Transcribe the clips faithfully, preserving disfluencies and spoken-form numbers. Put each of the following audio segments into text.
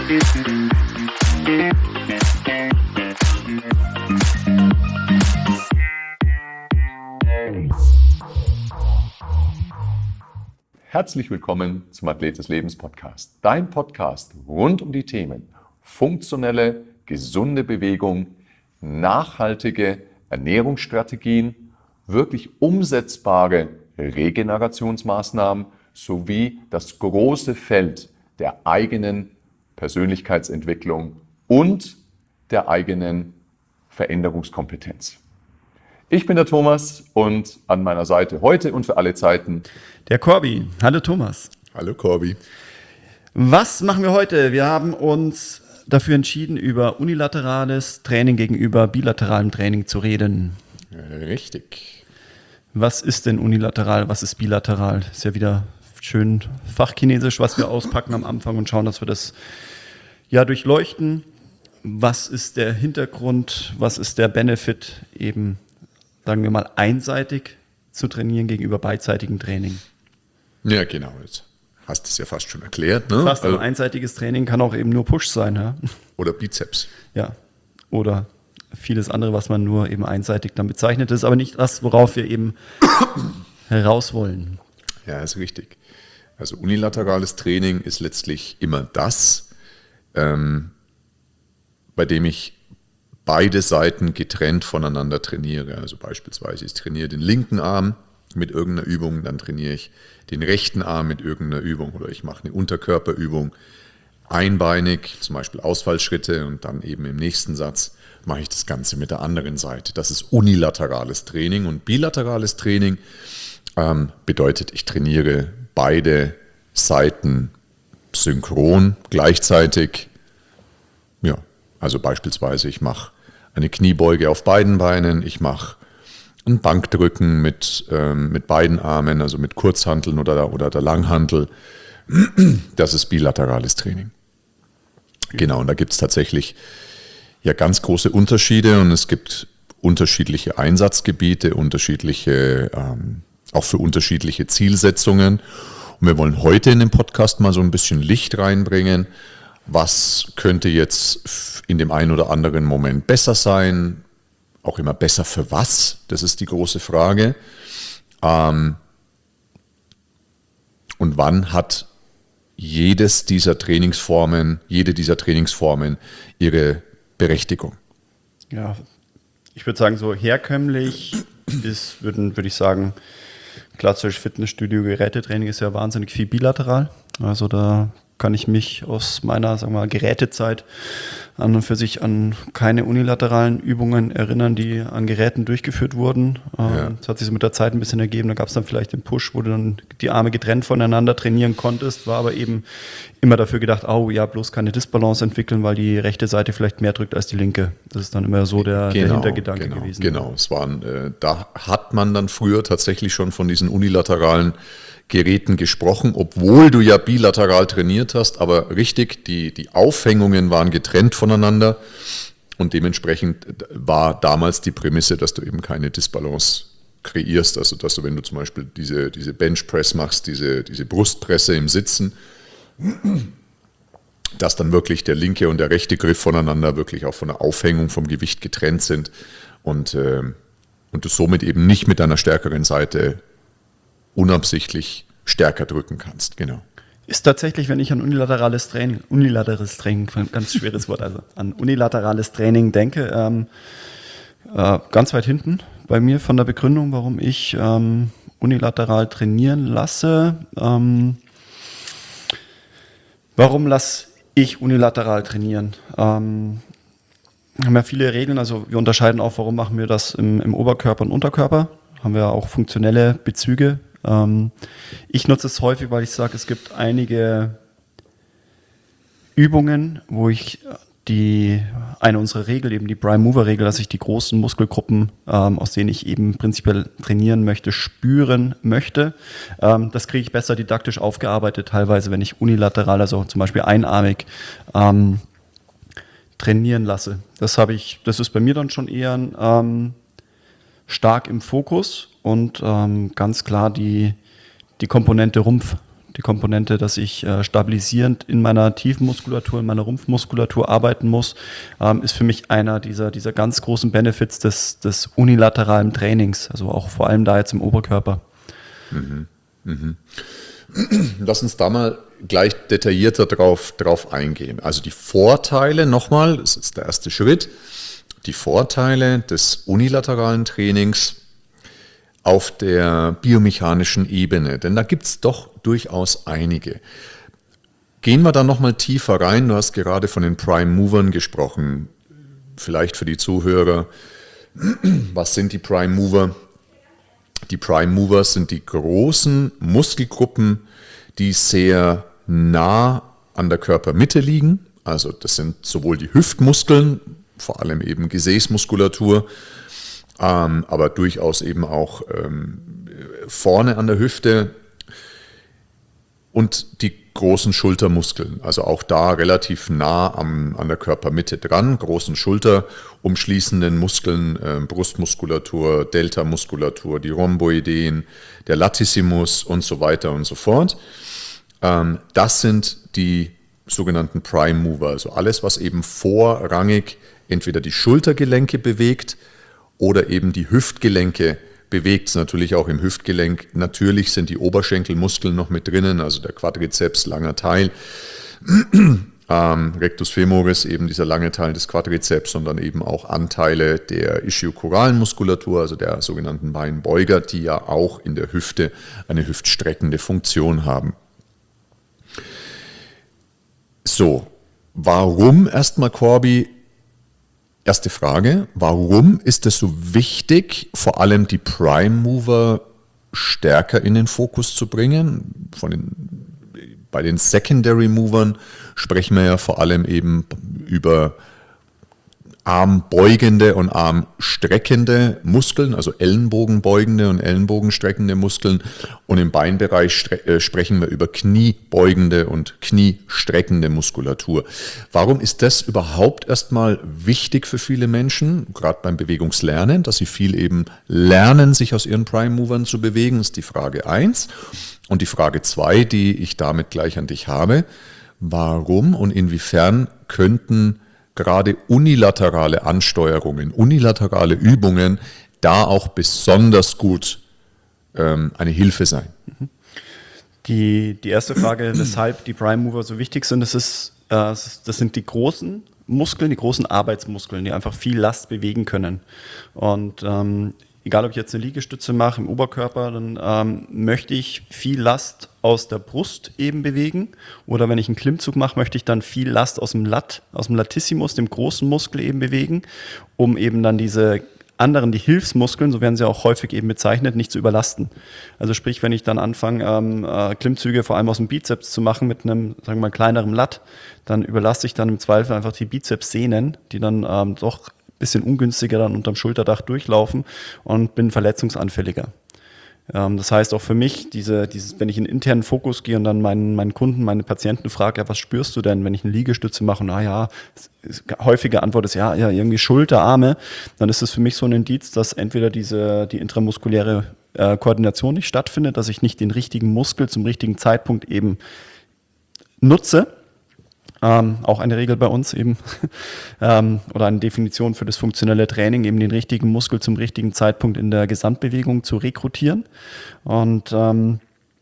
Herzlich willkommen zum Athlet des Lebens Podcast. Dein Podcast rund um die Themen funktionelle, gesunde Bewegung, nachhaltige Ernährungsstrategien, wirklich umsetzbare Regenerationsmaßnahmen sowie das große Feld der eigenen Persönlichkeitsentwicklung und der eigenen Veränderungskompetenz. Ich bin der Thomas und an meiner Seite heute und für alle Zeiten der Corby. Hallo Thomas. Hallo Corby. Was machen wir heute? Wir haben uns dafür entschieden, über unilaterales Training gegenüber bilateralem Training zu reden. Richtig. Was ist denn unilateral, was ist bilateral? Ist ja wieder schön fachchinesisch, was wir auspacken am Anfang und schauen, dass wir das ja durchleuchten. Was ist der Hintergrund, was ist der Benefit, eben, sagen wir mal, einseitig zu trainieren gegenüber beidseitigem Training? Ja, genau. Jetzt hast du es ja fast schon erklärt. Ne? Fast also, ein einseitiges Training kann auch eben nur Push sein. Ja? Oder Bizeps. Ja, oder vieles andere, was man nur eben einseitig dann bezeichnet. Das ist aber nicht das, worauf wir eben heraus wollen. Ja, ist richtig. Also unilaterales Training ist letztlich immer das, ähm, bei dem ich beide Seiten getrennt voneinander trainiere. Also beispielsweise ich trainiere den linken Arm mit irgendeiner Übung, dann trainiere ich den rechten Arm mit irgendeiner Übung oder ich mache eine Unterkörperübung einbeinig, zum Beispiel Ausfallschritte, und dann eben im nächsten Satz mache ich das Ganze mit der anderen Seite. Das ist unilaterales Training, und bilaterales Training ähm, bedeutet, ich trainiere beide Seiten synchron, gleichzeitig. Ja, also beispielsweise ich mache eine Kniebeuge auf beiden Beinen, ich mache ein Bankdrücken mit, ähm, mit beiden Armen, also mit Kurzhanteln oder, oder der Langhantel. Das ist bilaterales Training. Genau, und da gibt es tatsächlich ja ganz große Unterschiede, und es gibt unterschiedliche Einsatzgebiete, unterschiedliche, ähm, auch für unterschiedliche Zielsetzungen. Und wir wollen heute in dem Podcast mal so ein bisschen Licht reinbringen. Was könnte jetzt in dem einen oder anderen Moment besser sein? Auch immer besser für was? Das ist die große Frage. Ähm, und wann hat jedes dieser Trainingsformen, jede dieser Trainingsformen ihre Berechtigung? Ja, ich würde sagen, so herkömmlich ist, würde würd ich sagen, klassisch Fitnessstudio-Gerätetraining ist ja wahnsinnig viel bilateral. Also da kann ich mich aus meiner, sagen wir mal, Gerätezeit an und für sich an keine unilateralen Übungen erinnern, die an Geräten durchgeführt wurden. Ja. Das hat sich so mit der Zeit ein bisschen ergeben. Da gab es dann vielleicht den Push, wo du dann die Arme getrennt voneinander trainieren konntest, war aber eben immer dafür gedacht, oh ja, bloß keine Disbalance entwickeln, weil die rechte Seite vielleicht mehr drückt als die linke. Das ist dann immer so der, genau, der Hintergedanke genau, gewesen. Genau, es waren, äh, da hat man dann früher tatsächlich schon von diesen unilateralen Geräten gesprochen, obwohl du ja bilateral trainiert hast, aber richtig, die, die Aufhängungen waren getrennt voneinander, und dementsprechend war damals die Prämisse, dass du eben keine Disbalance kreierst, also dass du, wenn du zum Beispiel diese, diese Benchpress machst, diese, diese Brustpresse im Sitzen, dass dann wirklich der linke und der rechte Griff voneinander wirklich auch von der Aufhängung vom Gewicht getrennt sind, und, äh, und du somit eben nicht mit deiner stärkeren Seite unabsichtlich stärker drücken kannst, genau. Ist tatsächlich, wenn ich an unilaterales Training, unilaterales Training, ganz schweres Wort, also an unilaterales Training denke, ähm, äh, ganz weit hinten bei mir von der Begründung, warum ich ähm, unilateral trainieren lasse. Ähm, warum lasse ich unilateral trainieren? Ähm, wir haben ja viele Regeln, also wir unterscheiden auch, warum machen wir das im, im Oberkörper und Unterkörper. Haben wir auch funktionelle Bezüge. Ich nutze es häufig, weil ich sage, es gibt einige Übungen, wo ich die, eine unserer Regel, eben die Prime Mover Regel, dass ich die großen Muskelgruppen, ähm, aus denen ich eben prinzipiell trainieren möchte, spüren möchte. Ähm, das kriege ich besser didaktisch aufgearbeitet, teilweise, wenn ich unilateral, also zum Beispiel einarmig, ähm, trainieren lasse. Das habe ich, das ist bei mir dann schon eher ähm, stark im Fokus. Und ähm, ganz klar die, die Komponente Rumpf die Komponente, dass ich äh, stabilisierend in meiner Tiefenmuskulatur, in meiner Rumpfmuskulatur arbeiten muss, ähm, ist für mich einer dieser, dieser ganz großen Benefits des, des unilateralen Trainings, also auch vor allem da jetzt im Oberkörper. Mhm. Mhm. Lass uns da mal gleich detaillierter drauf, drauf eingehen. Also die Vorteile nochmal, das ist der erste Schritt, die Vorteile des unilateralen Trainings auf der biomechanischen Ebene, denn da gibt es doch durchaus einige. Gehen wir da nochmal tiefer rein, du hast gerade von den Prime Movern gesprochen, vielleicht für die Zuhörer, was sind die Prime Mover? Die Prime Mover sind die großen Muskelgruppen, die sehr nah an der Körpermitte liegen, also das sind sowohl die Hüftmuskeln, vor allem eben Gesäßmuskulatur, ähm, aber durchaus eben auch ähm, vorne an der Hüfte und die großen Schultermuskeln, also auch da relativ nah am, an der Körpermitte dran, großen Schulter umschließenden Muskeln, äh, Brustmuskulatur, Deltamuskulatur, die Rhomboideen, der Latissimus und so weiter und so fort. Ähm, das sind die sogenannten Prime Mover, also alles, was eben vorrangig entweder die Schultergelenke bewegt oder eben die Hüftgelenke bewegt. Natürlich auch im Hüftgelenk. Natürlich sind die Oberschenkelmuskeln noch mit drinnen, also der Quadrizeps, langer Teil. ähm, Rectus femoris, eben dieser lange Teil des Quadrizeps, sondern eben auch Anteile der ischiochoralen Muskulatur, also der sogenannten Beinbeuger, die ja auch in der Hüfte eine hüftstreckende Funktion haben. So, warum erstmal, Corby? Erste Frage, warum ist es so wichtig, vor allem die Prime Mover stärker in den Fokus zu bringen? Von den, bei den Secondary Movern sprechen wir ja vor allem eben über armbeugende und armstreckende Muskeln, also ellenbogenbeugende und ellenbogenstreckende Muskeln. Und im Beinbereich stre- äh, sprechen wir über kniebeugende und kniestreckende Muskulatur. Warum ist das überhaupt erstmal wichtig für viele Menschen, gerade beim Bewegungslernen, dass sie viel eben lernen, sich aus ihren Prime Movern zu bewegen, ist die Frage eins. Und die Frage zwei, die ich damit gleich an dich habe, warum und inwiefern könnten gerade unilaterale Ansteuerungen, unilaterale Übungen da auch besonders gut ähm, eine Hilfe sein? Die, die erste Frage, weshalb die Prime Mover so wichtig sind, das, ist, äh, das sind die großen Muskeln, die großen Arbeitsmuskeln, die einfach viel Last bewegen können. Und ähm, egal, ob ich jetzt eine Liegestütze mache im Oberkörper, dann ähm, möchte ich viel Last aus der Brust eben bewegen. Oder wenn ich einen Klimmzug mache, möchte ich dann viel Last aus dem Lat, aus dem Latissimus, dem großen Muskel eben bewegen, um eben dann diese anderen, die Hilfsmuskeln, so werden sie auch häufig eben bezeichnet, nicht zu überlasten. Also sprich, wenn ich dann anfange, ähm, äh, Klimmzüge vor allem aus dem Bizeps zu machen mit einem, sagen wir mal, kleineren Lat, dann überlasse ich dann im Zweifel einfach die Bizepssehnen, die dann ähm, doch ein bisschen ungünstiger dann unterm Schulterdach durchlaufen und bin verletzungsanfälliger. Ähm, das heißt auch für mich, diese, dieses, wenn ich in einen internen Fokus gehe und dann meinen, meinen Kunden, meine Patienten frage, ja, was spürst du denn, wenn ich eine Liegestütze mache? Na ja, häufige Antwort ist ja, ja, irgendwie Schulter, Arme. Dann ist es für mich so ein Indiz, dass entweder diese, die intramuskuläre äh, Koordination nicht stattfindet, dass ich nicht den richtigen Muskel zum richtigen Zeitpunkt eben nutze. Ähm, auch eine Regel bei uns eben, ähm, oder eine Definition für das funktionelle Training, eben den richtigen Muskel zum richtigen Zeitpunkt in der Gesamtbewegung zu rekrutieren. Und ähm,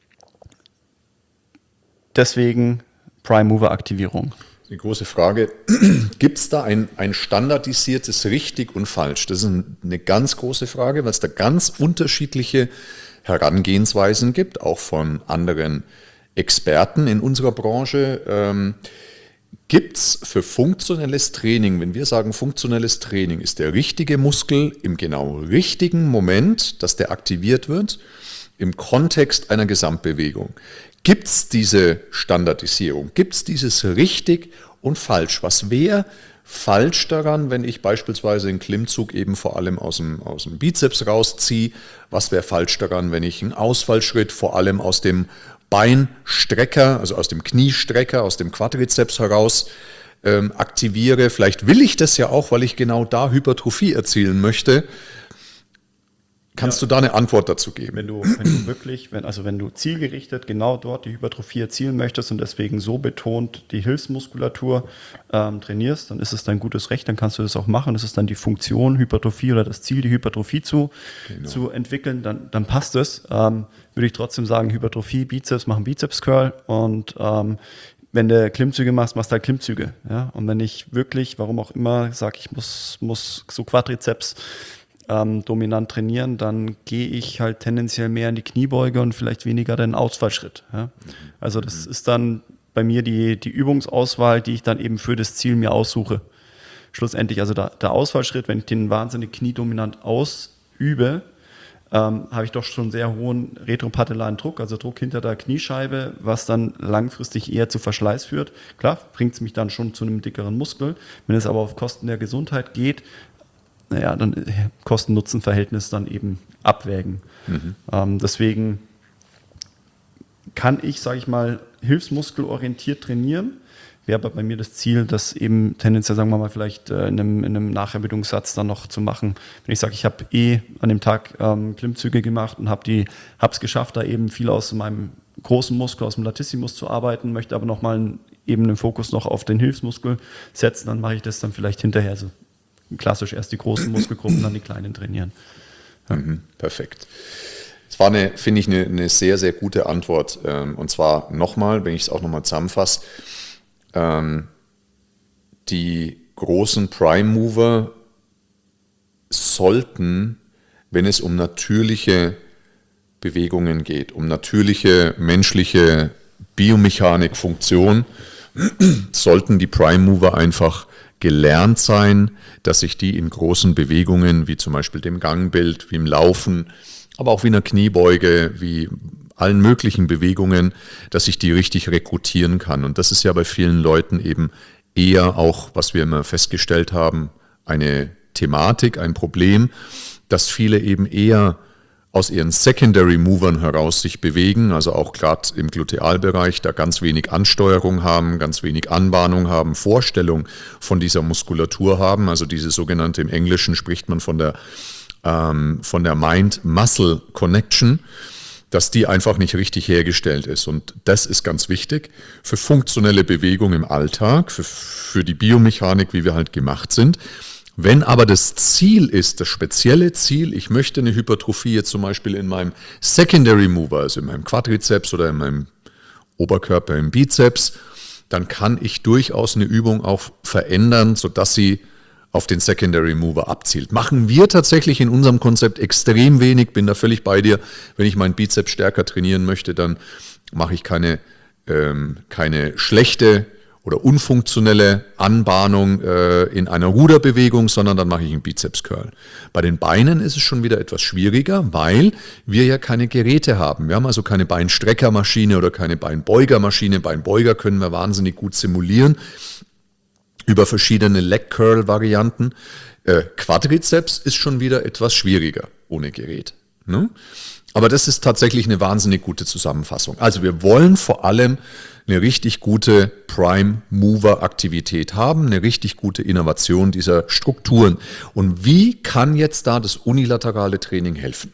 deswegen Prime Mover Aktivierung. Die große Frage, gibt es da ein, ein standardisiertes Richtig und Falsch? Das ist eine ganz große Frage, weil es da ganz unterschiedliche Herangehensweisen gibt, auch von anderen Experten in unserer Branche. Ähm, Gibt es für funktionelles Training, wenn wir sagen funktionelles Training, ist der richtige Muskel im genau richtigen Moment, dass der aktiviert wird, im Kontext einer Gesamtbewegung? Gibt es diese Standardisierung? Gibt es dieses richtig und falsch? Was wäre falsch daran, wenn ich beispielsweise einen Klimmzug eben vor allem aus dem, aus dem Bizeps rausziehe? Was wäre falsch daran, wenn ich einen Ausfallschritt vor allem aus dem Beinstrecker, also aus dem Kniestrecker, aus dem Quadrizeps heraus ähm, aktiviere? Vielleicht will ich das ja auch, weil ich genau da Hypertrophie erzielen möchte. Kannst ja. du da eine Antwort dazu geben? Wenn du, wenn du wirklich, wenn, also wenn du zielgerichtet genau dort die Hypertrophie erzielen möchtest und deswegen so betont die Hilfsmuskulatur ähm, trainierst, dann ist es dein gutes Recht, dann kannst du das auch machen. Das ist dann die Funktion Hypertrophie oder das Ziel, die Hypertrophie zu, genau. zu entwickeln, dann, dann passt es. Ähm, würde ich trotzdem sagen, Hypertrophie, Bizeps, machen Bizeps-Curl und ähm, wenn du Klimmzüge machst, machst du halt Klimmzüge. Ja? Und wenn ich wirklich, warum auch immer, sage, ich muss, muss so Quadrizeps ähm, dominant trainieren, dann gehe ich halt tendenziell mehr in die Kniebeuge und vielleicht weniger den Ausfallschritt. Ja? Also das ist dann bei mir die, die Übungsauswahl, die ich dann eben für das Ziel mir aussuche. Schlussendlich, also der, der Ausfallschritt, wenn ich den wahnsinnig kniedominant ausübe, Ähm, habe ich doch schon sehr hohen retropatellaren Druck, also Druck hinter der Kniescheibe, was dann langfristig eher zu Verschleiß führt. Klar, bringt es mich dann schon zu einem dickeren Muskel. Wenn es aber auf Kosten der Gesundheit geht, naja, dann Kosten-Nutzen-Verhältnis dann eben abwägen. Mhm. Ähm, deswegen kann ich, sage ich mal, hilfsmuskelorientiert trainieren. Wäre aber bei mir das Ziel, das eben tendenziell, sagen wir mal, vielleicht äh, in einem, in einem Nachermüdungssatz dann noch zu machen. Wenn ich sage, ich habe eh an dem Tag ähm, Klimmzüge gemacht und habe es geschafft, da eben viel aus meinem großen Muskel, aus dem Latissimus zu arbeiten, möchte aber nochmal eben den Fokus noch auf den Hilfsmuskel setzen, dann mache ich das dann vielleicht hinterher. Also klassisch erst die großen Muskelgruppen, dann die kleinen trainieren. Ja. Mhm, perfekt. Das war, eine, finde ich, eine, eine sehr, sehr gute Antwort. Und zwar nochmal, wenn ich es auch nochmal zusammenfasse, Ähm, die großen Prime Mover sollten, wenn es um natürliche Bewegungen geht, um natürliche menschliche Biomechanik, Funktion, sollten die Prime Mover einfach gelernt sein, dass ich die in großen Bewegungen, wie zum Beispiel dem Gangbild, wie im Laufen, aber auch wie einer Kniebeuge, wie allen möglichen Bewegungen, dass ich die richtig rekrutieren kann. Und das ist ja bei vielen Leuten eben eher auch, was wir immer festgestellt haben, eine Thematik, ein Problem, dass viele eben eher aus ihren Secondary Movern heraus sich bewegen, also auch gerade im Glutealbereich, da ganz wenig Ansteuerung haben, ganz wenig Anbahnung haben, Vorstellung von dieser Muskulatur haben, also diese sogenannte, im Englischen spricht man von der, ähm, von der Mind-Muscle-Connection, dass die einfach nicht richtig hergestellt ist. Und das ist ganz wichtig für funktionelle Bewegung im Alltag, für, für die Biomechanik, wie wir halt gemacht sind. Wenn aber das Ziel ist, das spezielle Ziel, ich möchte eine Hypertrophie jetzt zum Beispiel in meinem Secondary Mover, also in meinem Quadrizeps oder in meinem Oberkörper im Bizeps, dann kann ich durchaus eine Übung auch verändern, sodass sie auf den Secondary Mover abzielt. Machen wir tatsächlich in unserem Konzept extrem wenig, bin da völlig bei dir. Wenn ich meinen Bizeps stärker trainieren möchte, dann mache ich keine, ähm, keine schlechte oder unfunktionelle Anbahnung äh, in einer Ruderbewegung, sondern dann mache ich einen Bizeps-Curl. Bei den Beinen ist es schon wieder etwas schwieriger, weil wir ja keine Geräte haben. Wir haben also keine Beinstreckermaschine oder keine Beinbeugermaschine. Beinbeuger können wir wahnsinnig gut simulieren über verschiedene Leg-Curl-Varianten. Äh, Quadrizeps ist schon wieder etwas schwieriger ohne Gerät. Ne? Aber das ist tatsächlich eine wahnsinnig gute Zusammenfassung. Also wir wollen vor allem eine richtig gute Prime-Mover-Aktivität haben, eine richtig gute Innovation dieser Strukturen. Und wie kann jetzt da das unilaterale Training helfen?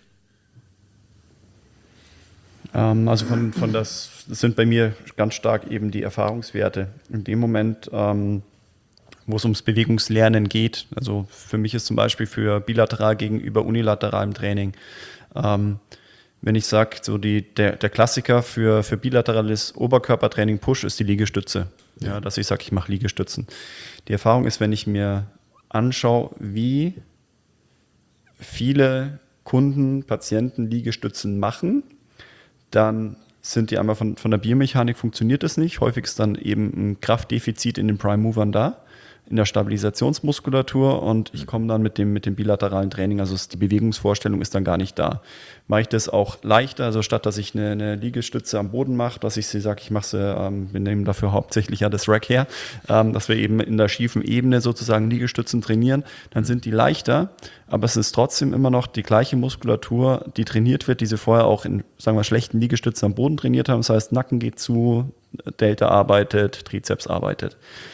Ähm, also von, von das, das sind bei mir ganz stark eben die Erfahrungswerte. In dem Moment, ähm, wo es ums Bewegungslernen geht, also für mich ist zum Beispiel für bilateral gegenüber unilateralem Training, ähm, wenn ich sage, so die, der, der Klassiker für, für bilaterales Oberkörpertraining Push ist die Liegestütze. Ja, ja, dass ich sage, ich mache Liegestützen. Die Erfahrung ist, wenn ich mir anschaue, wie viele Kunden, Patienten Liegestützen machen, dann sind die einmal von, von der Biomechanik funktioniert das nicht. Häufig ist dann eben ein Kraftdefizit in den Prime Movern da, in der Stabilisationsmuskulatur, und ich komme dann mit dem, mit dem bilateralen Training, also die Bewegungsvorstellung ist dann gar nicht da. Mache ich das auch leichter, also statt dass ich eine, eine Liegestütze am Boden mache, dass ich sie sage, ich mache sie, ähm, wir nehmen dafür hauptsächlich ja das Rack her, ähm, dass wir eben in der schiefen Ebene sozusagen Liegestützen trainieren, dann sind die leichter, aber es ist trotzdem immer noch die gleiche Muskulatur, die trainiert wird, die sie vorher auch in, sagen wir, schlechten Liegestützen am Boden trainiert haben. Das heißt, Nacken geht zu, Delta arbeitet, Trizeps arbeitet.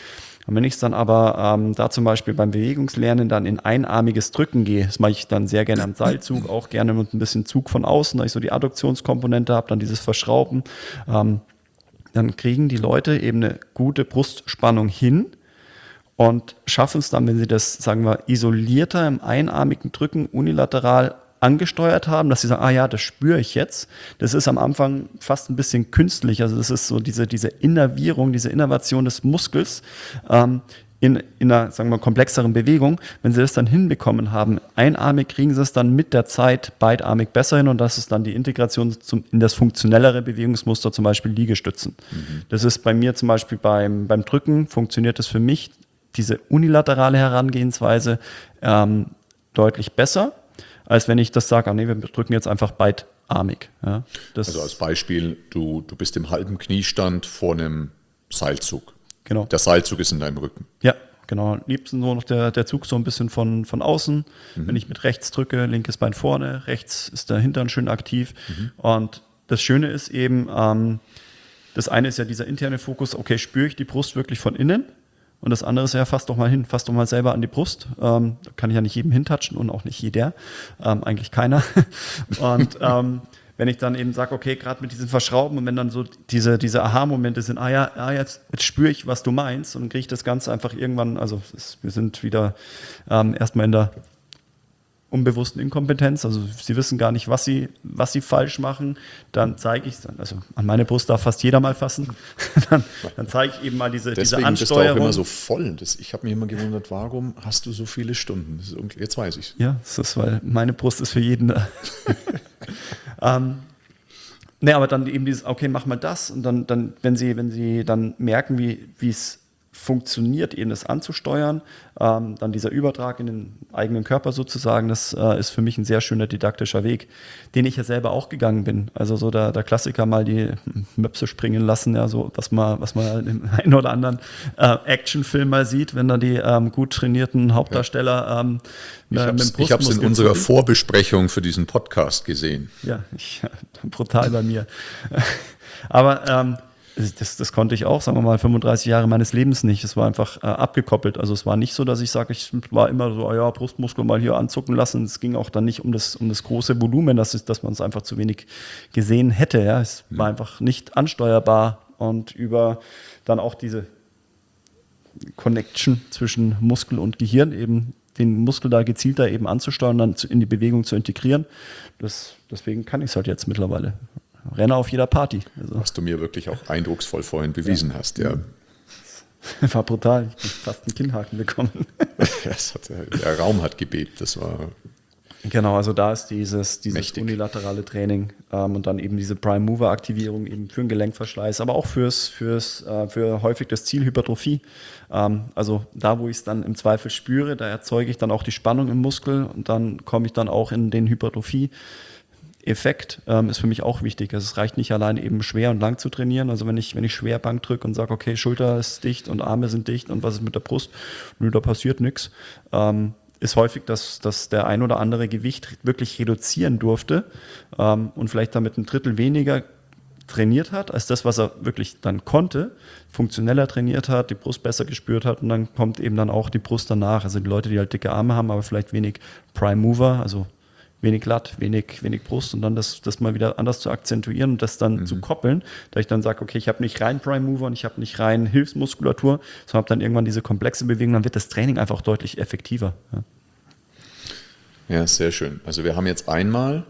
Und wenn ich dann aber ähm, da zum Beispiel beim Bewegungslernen dann in einarmiges Drücken gehe, das mache ich dann sehr gerne am Seilzug, auch gerne mit ein bisschen Zug von außen, da ich so die Adduktionskomponente habe, dann dieses Verschrauben, ähm, dann kriegen die Leute eben eine gute Brustspannung hin und schaffen es dann, wenn sie das, sagen wir, isolierter im einarmigen Drücken unilateral angesteuert haben, dass sie sagen, ah ja, das spüre ich jetzt. Das ist am Anfang fast ein bisschen künstlich. Also das ist so diese, diese Innervierung, diese Innervation des Muskels ähm, in, in einer, sagen wir, komplexeren Bewegung. Wenn sie das dann hinbekommen haben, einarmig kriegen sie es dann mit der Zeit beidarmig besser hin und das ist dann die Integration zum, in das funktionellere Bewegungsmuster, zum Beispiel Liegestützen. Mhm. Das ist bei mir zum Beispiel beim, beim Drücken, funktioniert das für mich, diese unilaterale Herangehensweise ähm, deutlich besser, als wenn ich das sage, ah, nee, wir drücken jetzt einfach beidarmig. Ja, das also als Beispiel, du, du bist im halben Kniestand vor einem Seilzug. Genau. Der Seilzug ist in deinem Rücken. Ja, genau. Am liebsten nur noch der, der Zug so ein bisschen von, von außen. Mhm. Wenn ich mit rechts drücke, linkes Bein vorne, rechts ist der Hintern schön aktiv. Mhm. Und das Schöne ist eben, ähm, das eine ist ja dieser interne Fokus, okay, spüre ich die Brust wirklich von innen? Und das andere ist ja, fass doch mal hin, fass doch mal selber an die Brust. Ähm, da kann ich ja nicht jedem hintatschen und auch nicht jeder, ähm, eigentlich keiner. Und ähm, wenn ich dann eben sage, okay, gerade mit diesen Verschrauben und wenn dann so diese, diese Aha-Momente sind, ah ja, ah, jetzt, jetzt spüre ich, was du meinst und dann kriege ich das Ganze einfach irgendwann, also es, wir sind wieder ähm, erstmal in der unbewussten Inkompetenz, also sie wissen gar nicht, was sie, was sie falsch machen, dann zeige ich es dann, also an meine Brust darf fast jeder mal fassen, dann, dann zeige ich eben mal diese, diese Ansteuerung. Deswegen bist du auch immer so voll. Das, ich habe mich immer gewundert, warum hast du so viele Stunden? Das ist, jetzt weiß ich es. Ja, das ist, weil meine Brust ist für jeden da. ähm, ne, aber dann eben dieses, okay, mach mal das und dann, dann wenn sie, wenn sie dann merken, wie wie es funktioniert, eben das anzusteuern, ähm, dann dieser Übertrag in den eigenen Körper sozusagen, das äh, ist für mich ein sehr schöner didaktischer Weg, den ich ja selber auch gegangen bin. Also so der, der Klassiker mal die Möpse springen lassen, ja, so was man, was man im einen oder anderen äh, Actionfilm mal sieht, wenn da die ähm, gut trainierten Hauptdarsteller ähm, ich habe es ich hab's in unserer Vorbesprechung für diesen Podcast gesehen. Ja, ich, brutal bei mir. Aber ähm, Das, das konnte ich auch, sagen wir mal, fünfunddreißig Jahre meines Lebens nicht. Es war einfach äh, abgekoppelt. Also es war nicht so, dass ich sage, ich war immer so, oh ja, Brustmuskel mal hier anzucken lassen. Es ging auch dann nicht um das, um das große Volumen, dass, es, dass man es einfach zu wenig gesehen hätte. Ja. Es war einfach nicht ansteuerbar und über dann auch diese Connection zwischen Muskel und Gehirn eben den Muskel da gezielter eben anzusteuern, dann in die Bewegung zu integrieren. Das, deswegen kann ich es halt jetzt mittlerweile. Renne auf jeder Party. Also. Was du mir wirklich auch eindrucksvoll vorhin bewiesen ja. hast. Ja. War brutal. Ich habe fast einen Kinnhaken bekommen. Das hat, der Raum hat gebebt. Das war genau, also da ist dieses, dieses unilaterale Training ähm, und dann eben diese Prime-Mover-Aktivierung eben für den Gelenkverschleiß, aber auch fürs, fürs, äh, für häufig das Ziel Hypertrophie. Ähm, also da, wo ich es dann im Zweifel spüre, da erzeuge ich dann auch die Spannung im Muskel und dann komme ich dann auch in den Hypertrophie. Effekt ähm, ist für mich auch wichtig. Also es reicht nicht allein eben schwer und lang zu trainieren. Also wenn ich, wenn ich schwer Bank drücke und sage, okay, Schulter ist dicht und Arme sind dicht und was ist mit der Brust? Nö, da passiert nichts. Ähm, ist häufig, dass, dass der ein oder andere Gewicht wirklich reduzieren durfte ähm, und vielleicht damit ein Drittel weniger trainiert hat, als das, was er wirklich dann konnte, funktioneller trainiert hat, die Brust besser gespürt hat und dann kommt eben dann auch die Brust danach. Also die Leute, die halt dicke Arme haben, aber vielleicht wenig Prime Mover, also wenig Lat, wenig, wenig Brust und dann das, das mal wieder anders zu akzentuieren und das dann mhm. zu koppeln, da ich dann sage, okay, ich habe nicht rein Prime Mover und ich habe nicht rein Hilfsmuskulatur, sondern habe dann irgendwann diese komplexe Bewegung, dann wird das Training einfach auch deutlich effektiver. Ja. Ja, sehr schön. Also wir haben jetzt einmal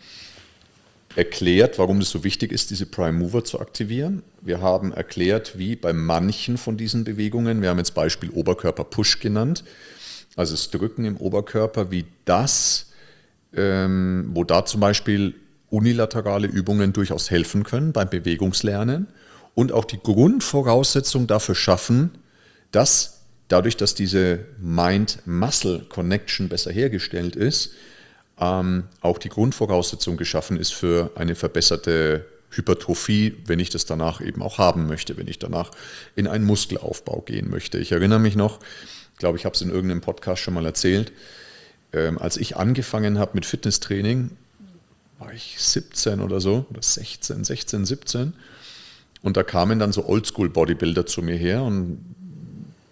erklärt, warum es so wichtig ist, diese Prime Mover zu aktivieren. Wir haben erklärt, wie bei manchen von diesen Bewegungen, wir haben jetzt Beispiel Oberkörper Push genannt, also das Drücken im Oberkörper, wie das Ähm, wo da zum Beispiel unilaterale Übungen durchaus helfen können beim Bewegungslernen und auch die Grundvoraussetzung dafür schaffen, dass dadurch, dass diese Mind-Muscle-Connection besser hergestellt ist, ähm, auch die Grundvoraussetzung geschaffen ist für eine verbesserte Hypertrophie, wenn ich das danach eben auch haben möchte, wenn ich danach in einen Muskelaufbau gehen möchte. Ich erinnere mich noch, ich glaube, ich habe es in irgendeinem Podcast schon mal erzählt, Ähm, als ich angefangen habe mit Fitnesstraining, war ich siebzehn oder so, oder sechzehn, sechzehn, siebzehn. Und da kamen dann so Oldschool-Bodybuilder zu mir her und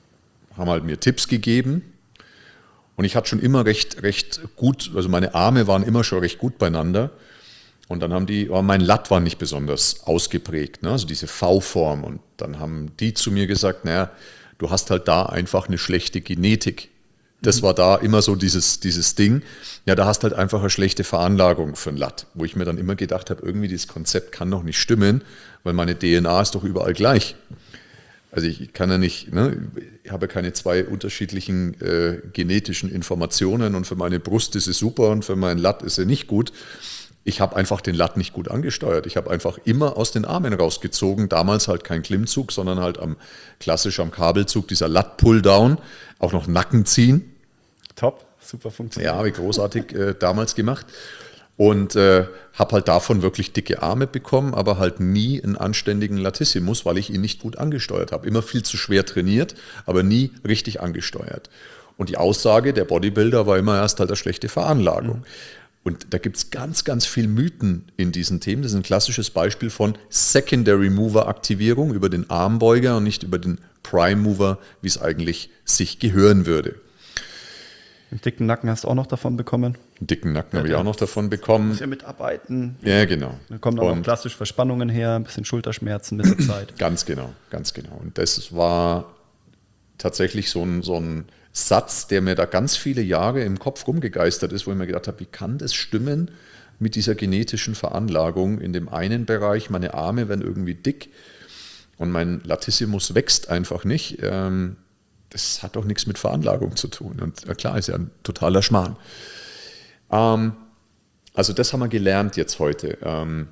haben halt mir Tipps gegeben. Und ich hatte schon immer recht, recht gut, also meine Arme waren immer schon recht gut beieinander. Und dann haben die, aber mein Lat war nicht besonders ausgeprägt, ne? Also diese V-Form. Und dann haben die zu mir gesagt, naja, du hast halt da einfach eine schlechte Genetik. Das war da immer so dieses, dieses Ding. Ja, da hast halt einfach eine schlechte Veranlagung für ein Lat. Wo ich mir dann immer gedacht habe, irgendwie dieses Konzept kann doch nicht stimmen, weil meine D N A ist doch überall gleich. Also ich kann ja nicht, ne, ich habe ja keine zwei unterschiedlichen äh, genetischen Informationen und für meine Brust ist es super und für mein Lat ist es nicht gut. Ich habe einfach den Lat nicht gut angesteuert. Ich habe einfach immer aus den Armen rausgezogen. Damals halt kein Klimmzug, sondern halt am klassisch am Kabelzug, dieser Lat-Pull-Down, auch noch Nacken ziehen. Top, super funktioniert. Ja, habe ich großartig äh, damals gemacht. Und äh, habe halt davon wirklich dicke Arme bekommen, aber halt nie einen anständigen Latissimus, weil ich ihn nicht gut angesteuert habe. Immer viel zu schwer trainiert, aber nie richtig angesteuert. Und die Aussage der Bodybuilder war immer erst halt eine schlechte Veranlagung. Mhm. Und da gibt es ganz, ganz viel Mythen in diesen Themen. Das ist ein klassisches Beispiel von Secondary Mover Aktivierung über den Armbeuger und nicht über den Prime Mover, wie es eigentlich sich gehören würde. Einen dicken Nacken hast du auch noch davon bekommen. Einen dicken Nacken ja, habe ich auch noch davon bekommen. Muss ja mitarbeiten. Ja, genau. Da kommen dann auch klassisch Verspannungen her, ein bisschen Schulterschmerzen mit der Zeit. Ganz genau, ganz genau. Und das war tatsächlich so ein, so ein Satz, der mir da ganz viele Jahre im Kopf rumgegeistert ist, wo ich mir gedacht habe, wie kann das stimmen mit dieser genetischen Veranlagung in dem einen Bereich? Meine Arme werden irgendwie dick und mein Latissimus wächst einfach nicht. Ähm, Das hat doch nichts mit Veranlagung zu tun. Und ja, klar, ist ja ein totaler Schmarrn. Ähm, also das haben wir gelernt jetzt heute. Ähm,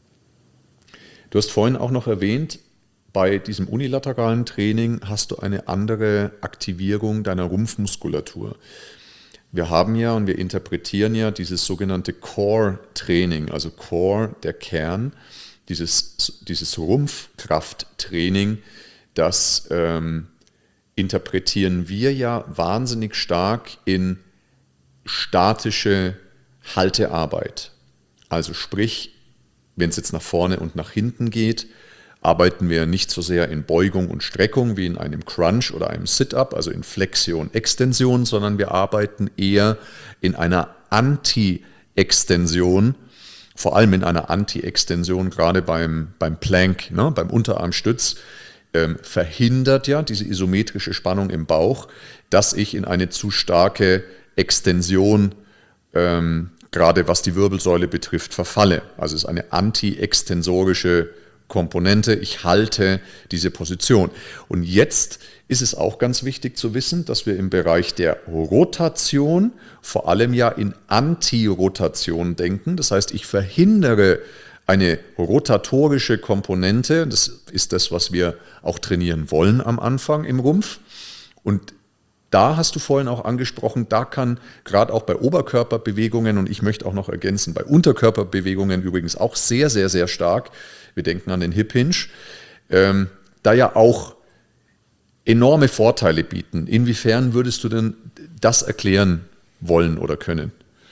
du hast vorhin auch noch erwähnt, bei diesem unilateralen Training hast du eine andere Aktivierung deiner Rumpfmuskulatur. Wir haben ja und wir interpretieren ja dieses sogenannte Core-Training, also Core, der Kern, dieses, dieses Rumpfkrafttraining, das ähm, interpretieren wir ja wahnsinnig stark in statische Haltearbeit. Also sprich, wenn es jetzt nach vorne und nach hinten geht, arbeiten wir nicht so sehr in Beugung und Streckung wie in einem Crunch oder einem Sit-Up, also in Flexion, Extension, sondern wir arbeiten eher in einer Anti-Extension, vor allem in einer Anti-Extension, gerade beim, beim Plank, ne, beim Unterarmstütz, ähm, verhindert ja diese isometrische Spannung im Bauch, dass ich in eine zu starke Extension, ähm, gerade was die Wirbelsäule betrifft, verfalle. Also es ist eine anti-extensorische Komponente. Ich halte diese Position. Und jetzt ist es auch ganz wichtig zu wissen, dass wir im Bereich der Rotation vor allem ja in Antirotation denken. Das heißt, ich verhindere eine rotatorische Komponente. Das ist das, was wir auch trainieren wollen am Anfang im Rumpf. Und da hast du vorhin auch angesprochen, da kann gerade auch bei Oberkörperbewegungen, und ich möchte auch noch ergänzen, bei Unterkörperbewegungen übrigens auch sehr, sehr, sehr stark, wir denken an den Hip Hinge, ähm, da ja auch enorme Vorteile bieten. Inwiefern würdest du denn das erklären wollen oder können?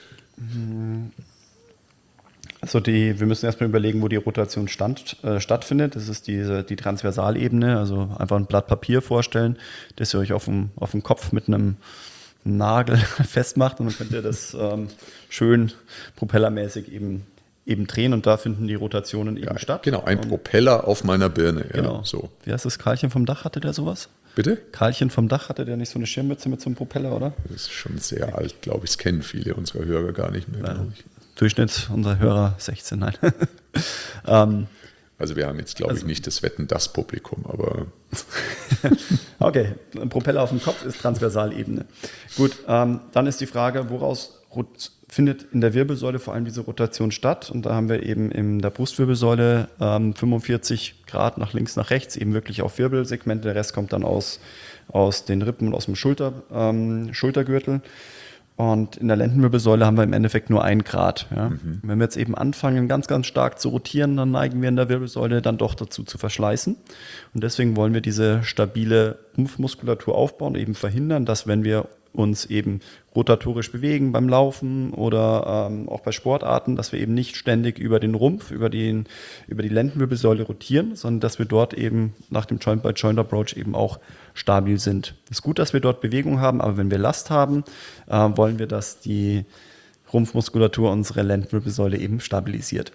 Also die, wir müssen erstmal überlegen, wo die Rotation stand, äh, stattfindet. Das ist diese, die Transversalebene, also einfach ein Blatt Papier vorstellen, das ihr euch auf dem, auf dem Kopf mit einem Nagel festmacht und dann könnt ihr das ähm, schön propellermäßig eben, eben drehen und da finden die Rotationen eben Ja, statt. genau, ein und, Propeller auf meiner Birne. Ja, genau. So. Wie heißt das? Karlchen vom Dach, hatte der sowas? Bitte? Karlchen vom Dach, hatte der nicht so eine Schirmmütze mit so einem Propeller, oder? Das ist schon sehr alt, glaube ich. Das kennen viele unserer Hörer gar nicht mehr, glaube ich. Durchschnitt unserer Hörer sechzehn, nein. ähm, Also wir haben jetzt, glaube also, ich, nicht das Wetten-das-Publikum, aber... Okay, ein Propeller auf dem Kopf ist Transversalebene. Gut, ähm, dann ist die Frage, woraus findet in der Wirbelsäule vor allem diese Rotation statt? Und da haben wir eben in der Brustwirbelsäule ähm, fünfundvierzig Grad nach links, nach rechts, eben wirklich auf Wirbelsegmente. Der Rest kommt dann aus, aus den Rippen und aus dem Schulter, ähm, Schultergürtel. Und in der Lendenwirbelsäule haben wir im Endeffekt nur ein Grad. Ja. Mhm. Wenn wir jetzt eben anfangen, ganz, ganz stark zu rotieren, dann neigen wir in der Wirbelsäule dann doch dazu zu verschleißen. Und deswegen wollen wir diese stabile Rumpfmuskulatur aufbauen, eben verhindern, dass wenn wir uns eben rotatorisch bewegen beim Laufen oder ähm, auch bei Sportarten, dass wir eben nicht ständig über den Rumpf, über, den, über die Lendenwirbelsäule rotieren, sondern dass wir dort eben nach dem Joint-by-Joint-Approach eben auch stabil sind. Es ist gut, dass wir dort Bewegung haben, aber wenn wir Last haben, äh, wollen wir, dass die Rumpfmuskulatur unsere Lendenwirbelsäule eben stabilisiert.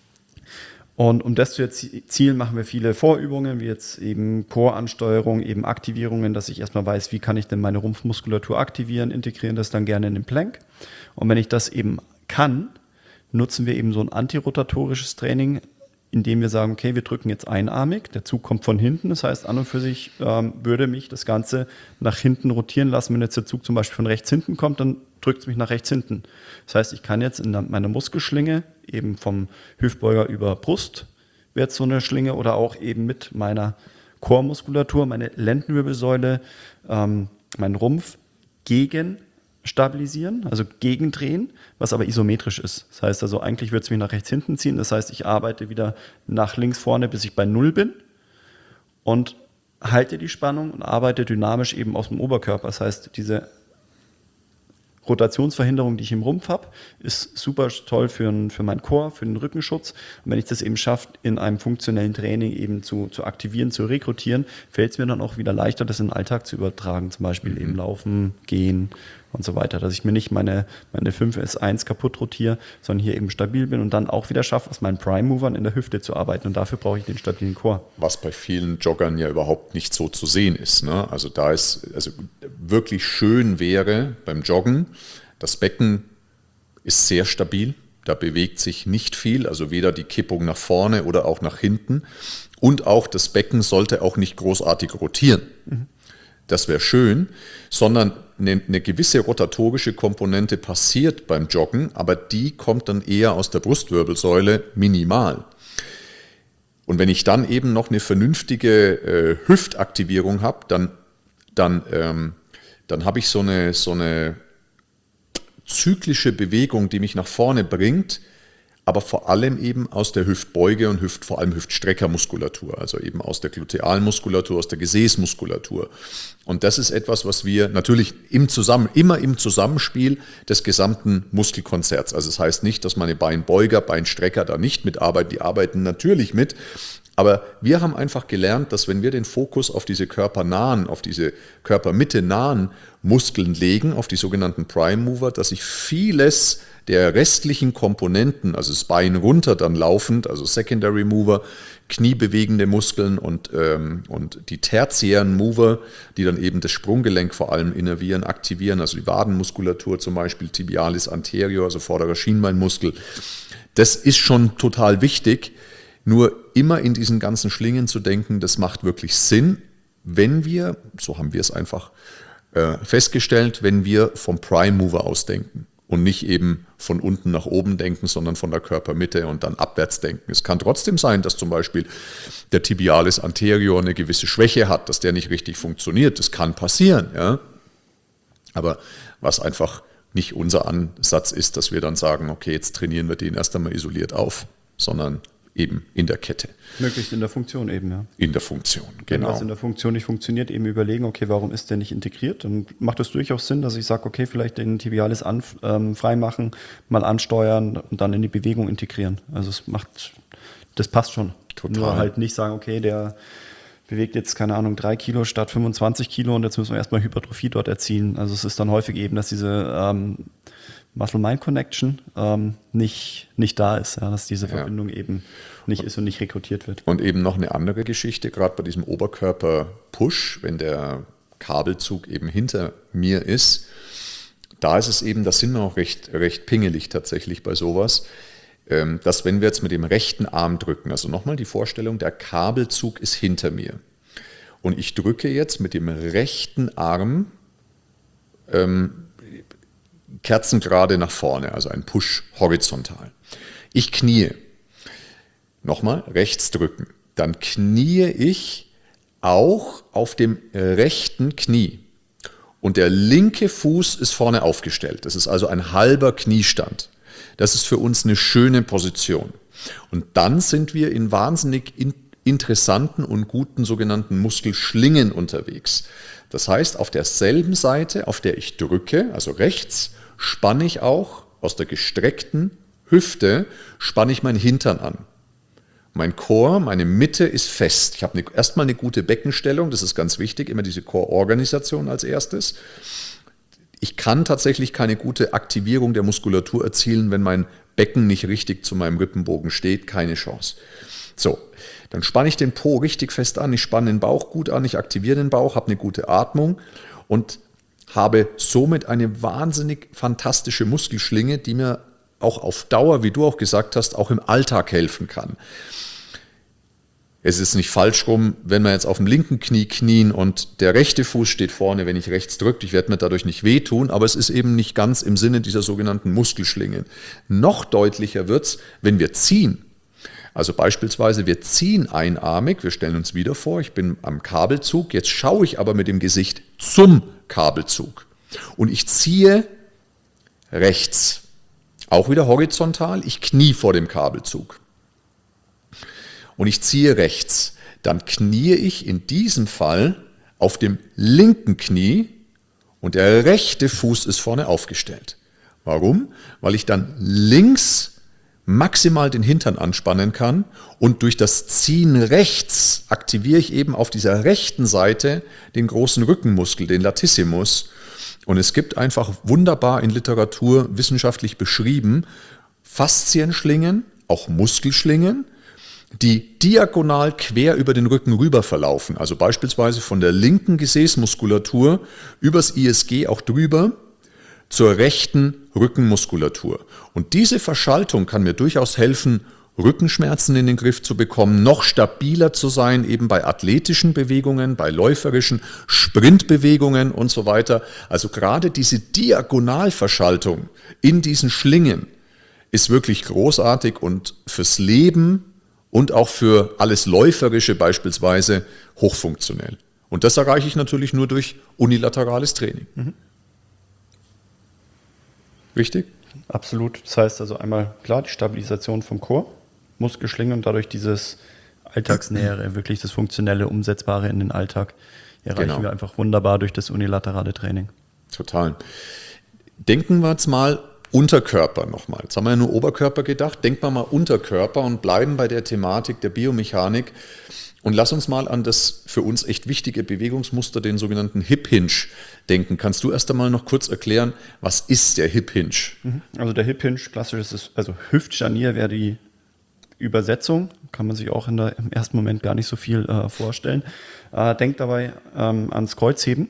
Und um das zu erzielen, machen wir viele Vorübungen, wie jetzt eben Core-Ansteuerung, eben Aktivierungen, dass ich erstmal weiß, wie kann ich denn meine Rumpfmuskulatur aktivieren, integrieren das dann gerne in den Plank. Und wenn ich das eben kann, nutzen wir eben so ein antirotatorisches Training, indem wir sagen, okay, wir drücken jetzt einarmig, der Zug kommt von hinten, das heißt, an und für sich ähm, würde mich das Ganze nach hinten rotieren lassen. Wenn jetzt der Zug zum Beispiel von rechts hinten kommt, dann drückt es mich nach rechts hinten. Das heißt, ich kann jetzt in meiner Muskelschlinge eben vom Hüftbeuger über Brust, wäre jetzt so eine Schlinge, oder auch eben mit meiner Core-Muskulatur, meine Lendenwirbelsäule, ähm, meinen Rumpf gegen stabilisieren, also gegendrehen, was aber isometrisch ist. Das heißt also, eigentlich würde es mich nach rechts hinten ziehen. Das heißt, ich arbeite wieder nach links vorne, bis ich bei Null bin und halte die Spannung und arbeite dynamisch eben aus dem Oberkörper. Das heißt, diese Rotationsverhinderung, die ich im Rumpf habe, ist super toll für, für meinen Core, für den Rückenschutz. Und wenn ich das eben schaffe, in einem funktionellen Training eben zu, zu aktivieren, zu rekrutieren, fällt es mir dann auch wieder leichter, das in den Alltag zu übertragen. Zum Beispiel eben Laufen, Gehen und so weiter. Dass ich mir nicht meine, meine fünf S eins kaputt rotiere, sondern hier eben stabil bin und dann auch wieder schaffe, aus meinen Prime-Movern in der Hüfte zu arbeiten. Und dafür brauche ich den stabilen Core. Was bei vielen Joggern ja überhaupt nicht so zu sehen ist. Ne? Also da ist, also wirklich schön wäre beim Joggen, das Becken ist sehr stabil, da bewegt sich nicht viel, also weder die Kippung nach vorne oder auch nach hinten. Und auch das Becken sollte auch nicht großartig rotieren. Mhm. Das wäre schön, sondern eine, eine gewisse rotatorische Komponente passiert beim Joggen, aber die kommt dann eher aus der Brustwirbelsäule minimal. Und wenn ich dann eben noch eine vernünftige äh, Hüftaktivierung habe, dann, dann, ähm, dann habe ich so eine, so eine zyklische Bewegung, die mich nach vorne bringt, aber vor allem eben aus der Hüftbeuge und Hüft, vor allem Hüftstreckermuskulatur, also eben aus der Glutealmuskulatur, aus der Gesäßmuskulatur. Und das ist etwas, was wir natürlich im Zusammen, immer im Zusammenspiel des gesamten Muskelkonzerts, also das heißt nicht, dass meine Beinbeuger, Beinstrecker da nicht mitarbeiten, die arbeiten natürlich mit, aber wir haben einfach gelernt, dass wenn wir den Fokus auf diese körpernahen, auf diese körpermittenahen Muskeln legen, auf die sogenannten Prime Mover, dass ich vieles der restlichen Komponenten, also das Bein runter dann laufend, also Secondary Mover, kniebewegende Muskeln und, ähm, und die tertiären Mover, die dann eben das Sprunggelenk vor allem innervieren, aktivieren, also die Wadenmuskulatur zum Beispiel, Tibialis anterior, also vorderer Schienbeinmuskel. Das ist schon total wichtig, nur immer in diesen ganzen Schlingen zu denken, das macht wirklich Sinn, wenn wir, so haben wir es einfach äh, festgestellt, wenn wir vom Prime Mover aus denken. Und nicht eben von unten nach oben denken, sondern von der Körpermitte und dann abwärts denken. Es kann trotzdem sein, dass zum Beispiel der Tibialis anterior eine gewisse Schwäche hat, dass der nicht richtig funktioniert. Das kann passieren. Ja? Aber was einfach nicht unser Ansatz ist, dass wir dann sagen, okay, jetzt trainieren wir den erst einmal isoliert auf, sondern eben in der Kette. Möglichst in der Funktion eben, ja. In der Funktion, Wenn genau. was in der Funktion nicht funktioniert, eben überlegen, okay, warum ist der nicht integriert? Dann macht es durchaus Sinn, dass ich sage, okay, vielleicht den Tibialis an, ähm, freimachen, mal ansteuern und dann in die Bewegung integrieren. Also es macht, das passt schon. Total. Nur halt nicht sagen, okay, der bewegt jetzt, keine Ahnung, drei Kilo statt fünfundzwanzig Kilo und jetzt müssen wir erstmal Hypertrophie dort erzielen. Also es ist dann häufig eben, dass diese ähm, Muscle-Mind-Connection ähm, nicht, nicht da ist, ja, dass diese Verbindung ja. eben nicht ist und nicht rekrutiert wird. Und eben noch eine andere Geschichte, gerade bei diesem Oberkörper-Push, wenn der Kabelzug eben hinter mir ist, da ist es eben, da sind wir auch recht, recht pingelig tatsächlich bei sowas, ähm, dass wenn wir jetzt mit dem rechten Arm drücken, also nochmal die Vorstellung, der Kabelzug ist hinter mir und ich drücke jetzt mit dem rechten Arm ähm, kerzengerade nach vorne, also ein Push horizontal. Ich kniee. Nochmal, rechts drücken. Dann kniee ich auch auf dem rechten Knie. Und der linke Fuß ist vorne aufgestellt. Das ist also ein halber Kniestand. Das ist für uns eine schöne Position. Und dann sind wir in wahnsinnig in, interessanten und guten sogenannten Muskelschlingen unterwegs. Das heißt, auf derselben Seite, auf der ich drücke, also rechts, spanne ich auch aus der gestreckten Hüfte, spanne ich meinen Hintern an. Mein Core, meine Mitte ist fest. Ich habe eine, erstmal eine gute Beckenstellung, das ist ganz wichtig, immer diese Core-Organisation als erstes. Ich kann tatsächlich keine gute Aktivierung der Muskulatur erzielen, wenn mein Becken nicht richtig zu meinem Rippenbogen steht, keine Chance. So, dann spanne ich den Po richtig fest an, ich spanne den Bauch gut an, ich aktiviere den Bauch, habe eine gute Atmung und habe somit eine wahnsinnig fantastische Muskelschlinge, die mir auch auf Dauer, wie du auch gesagt hast, auch im Alltag helfen kann. Es ist nicht falsch rum, wenn wir jetzt auf dem linken Knie knien und der rechte Fuß steht vorne, wenn ich rechts drücke, ich werde mir dadurch nicht wehtun, aber es ist eben nicht ganz im Sinne dieser sogenannten Muskelschlingen. Noch deutlicher wird es, wenn wir ziehen. Also beispielsweise wir ziehen einarmig, wir stellen uns wieder vor, ich bin am Kabelzug, jetzt schaue ich aber mit dem Gesicht zum Kabelzug und ich ziehe rechts. Auch wieder horizontal, ich knie vor dem Kabelzug und ich ziehe rechts. Dann kniee ich in diesem Fall auf dem linken Knie und der rechte Fuß ist vorne aufgestellt. Warum? Weil ich dann links maximal den Hintern anspannen kann und durch das Ziehen rechts aktiviere ich eben auf dieser rechten Seite den großen Rückenmuskel, den Latissimus. Und es gibt einfach wunderbar in Literatur wissenschaftlich beschrieben Faszienschlingen, auch Muskelschlingen, die diagonal quer über den Rücken rüber verlaufen. Also beispielsweise von der linken Gesäßmuskulatur übers I S G auch drüber zur rechten Rückenmuskulatur. Und diese Verschaltung kann mir durchaus helfen, Rückenschmerzen in den Griff zu bekommen, noch stabiler zu sein, eben bei athletischen Bewegungen, bei läuferischen Sprintbewegungen und so weiter. Also gerade diese Diagonalverschaltung in diesen Schlingen ist wirklich großartig und fürs Leben und auch für alles Läuferische beispielsweise hochfunktionell. Und das erreiche ich natürlich nur durch unilaterales Training. Mhm. Richtig? Absolut. Das heißt also einmal klar die Stabilisation vom Core, Muskelschlingen und dadurch dieses Alltagsnähere, wirklich das Funktionelle, Umsetzbare in den Alltag erreichen genau. wir einfach wunderbar durch das unilaterale Training. Total. Denken wir jetzt mal Unterkörper nochmal. Jetzt haben wir ja nur Oberkörper gedacht. Denken wir mal Unterkörper und bleiben bei der Thematik der Biomechanik. Und lass uns mal an das für uns echt wichtige Bewegungsmuster, den sogenannten Hip Hinge, denken. Kannst du erst einmal noch kurz erklären, was ist der Hip Hinge? Also der Hip Hinge, klassisch ist, also Hüftscharnier wäre die Übersetzung, kann man sich auch in der, im ersten Moment gar nicht so viel äh, vorstellen. Äh, denkt dabei ähm, ans Kreuzheben.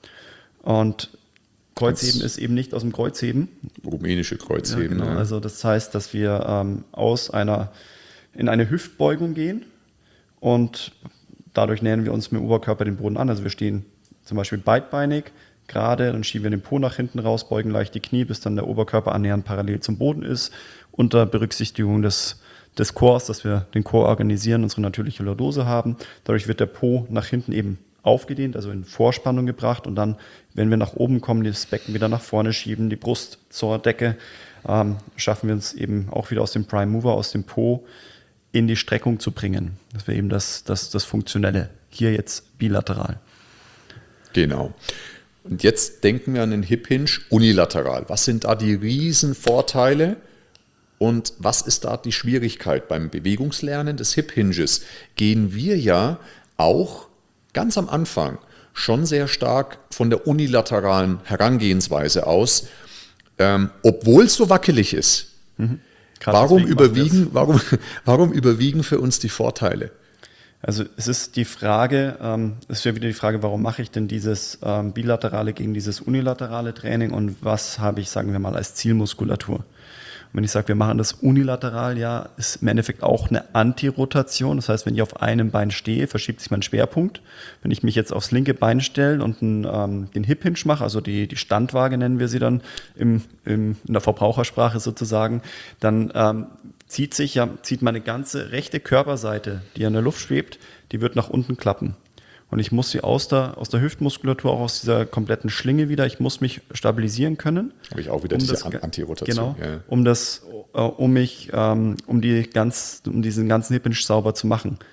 Und Kreuzheben das ist eben nicht aus dem Kreuzheben. Rumänische Kreuzheben. Ja, genau. Ja. Also das heißt, dass wir ähm, aus einer, in eine Hüftbeugung gehen. Und dadurch nähern wir uns mit dem Oberkörper den Boden an. Also wir stehen zum Beispiel beidbeinig, gerade, dann schieben wir den Po nach hinten raus, beugen leicht die Knie, bis dann der Oberkörper annähernd parallel zum Boden ist, unter Berücksichtigung des, des Cores, dass wir den Core organisieren, unsere natürliche Lordose haben. Dadurch wird der Po nach hinten eben aufgedehnt, also in Vorspannung gebracht und dann, wenn wir nach oben kommen, das Becken wieder nach vorne schieben, die Brust zur Decke, ähm, schaffen wir uns eben auch wieder aus dem Prime Mover, aus dem Po, in die Streckung zu bringen. Das wäre eben das, das, das Funktionelle. Hier jetzt bilateral. Genau. Und jetzt denken wir an den Hip Hinge unilateral. Was sind da die Riesenvorteile und was ist da die Schwierigkeit? Beim Bewegungslernen des Hip Hinges gehen wir ja auch ganz am Anfang schon sehr stark von der unilateralen Herangehensweise aus, ähm, obwohl es so wackelig ist. Mhm. Warum überwiegen, warum, warum überwiegen für uns die Vorteile? Also es ist die Frage, ähm, es wäre wieder die Frage, warum mache ich denn dieses ähm, bilaterale gegen dieses unilaterale Training und was habe ich, sagen wir mal, als Zielmuskulatur? Und wenn ich sage, wir machen das unilateral, ja, ist im Endeffekt auch eine Antirotation. Das heißt, wenn ich auf einem Bein stehe, verschiebt sich mein Schwerpunkt. Wenn ich mich jetzt aufs linke Bein stelle und einen, ähm, den Hip Hinge mache, also die, die Standwaage nennen wir sie dann im, im, in der Verbrauchersprache sozusagen, dann ähm, zieht sich ja, zieht meine ganze rechte Körperseite, die in der Luft schwebt, die wird nach unten klappen. Und ich muss sie aus der, aus der Hüftmuskulatur, auch aus dieser kompletten Schlinge wieder, ich muss mich stabilisieren können. Habe ich auch wieder um diese das, Antirotation. Genau, ja. um das, äh, um mich, ähm, um die ganz, um diesen ganzen Hip Hinge sauber zu machen.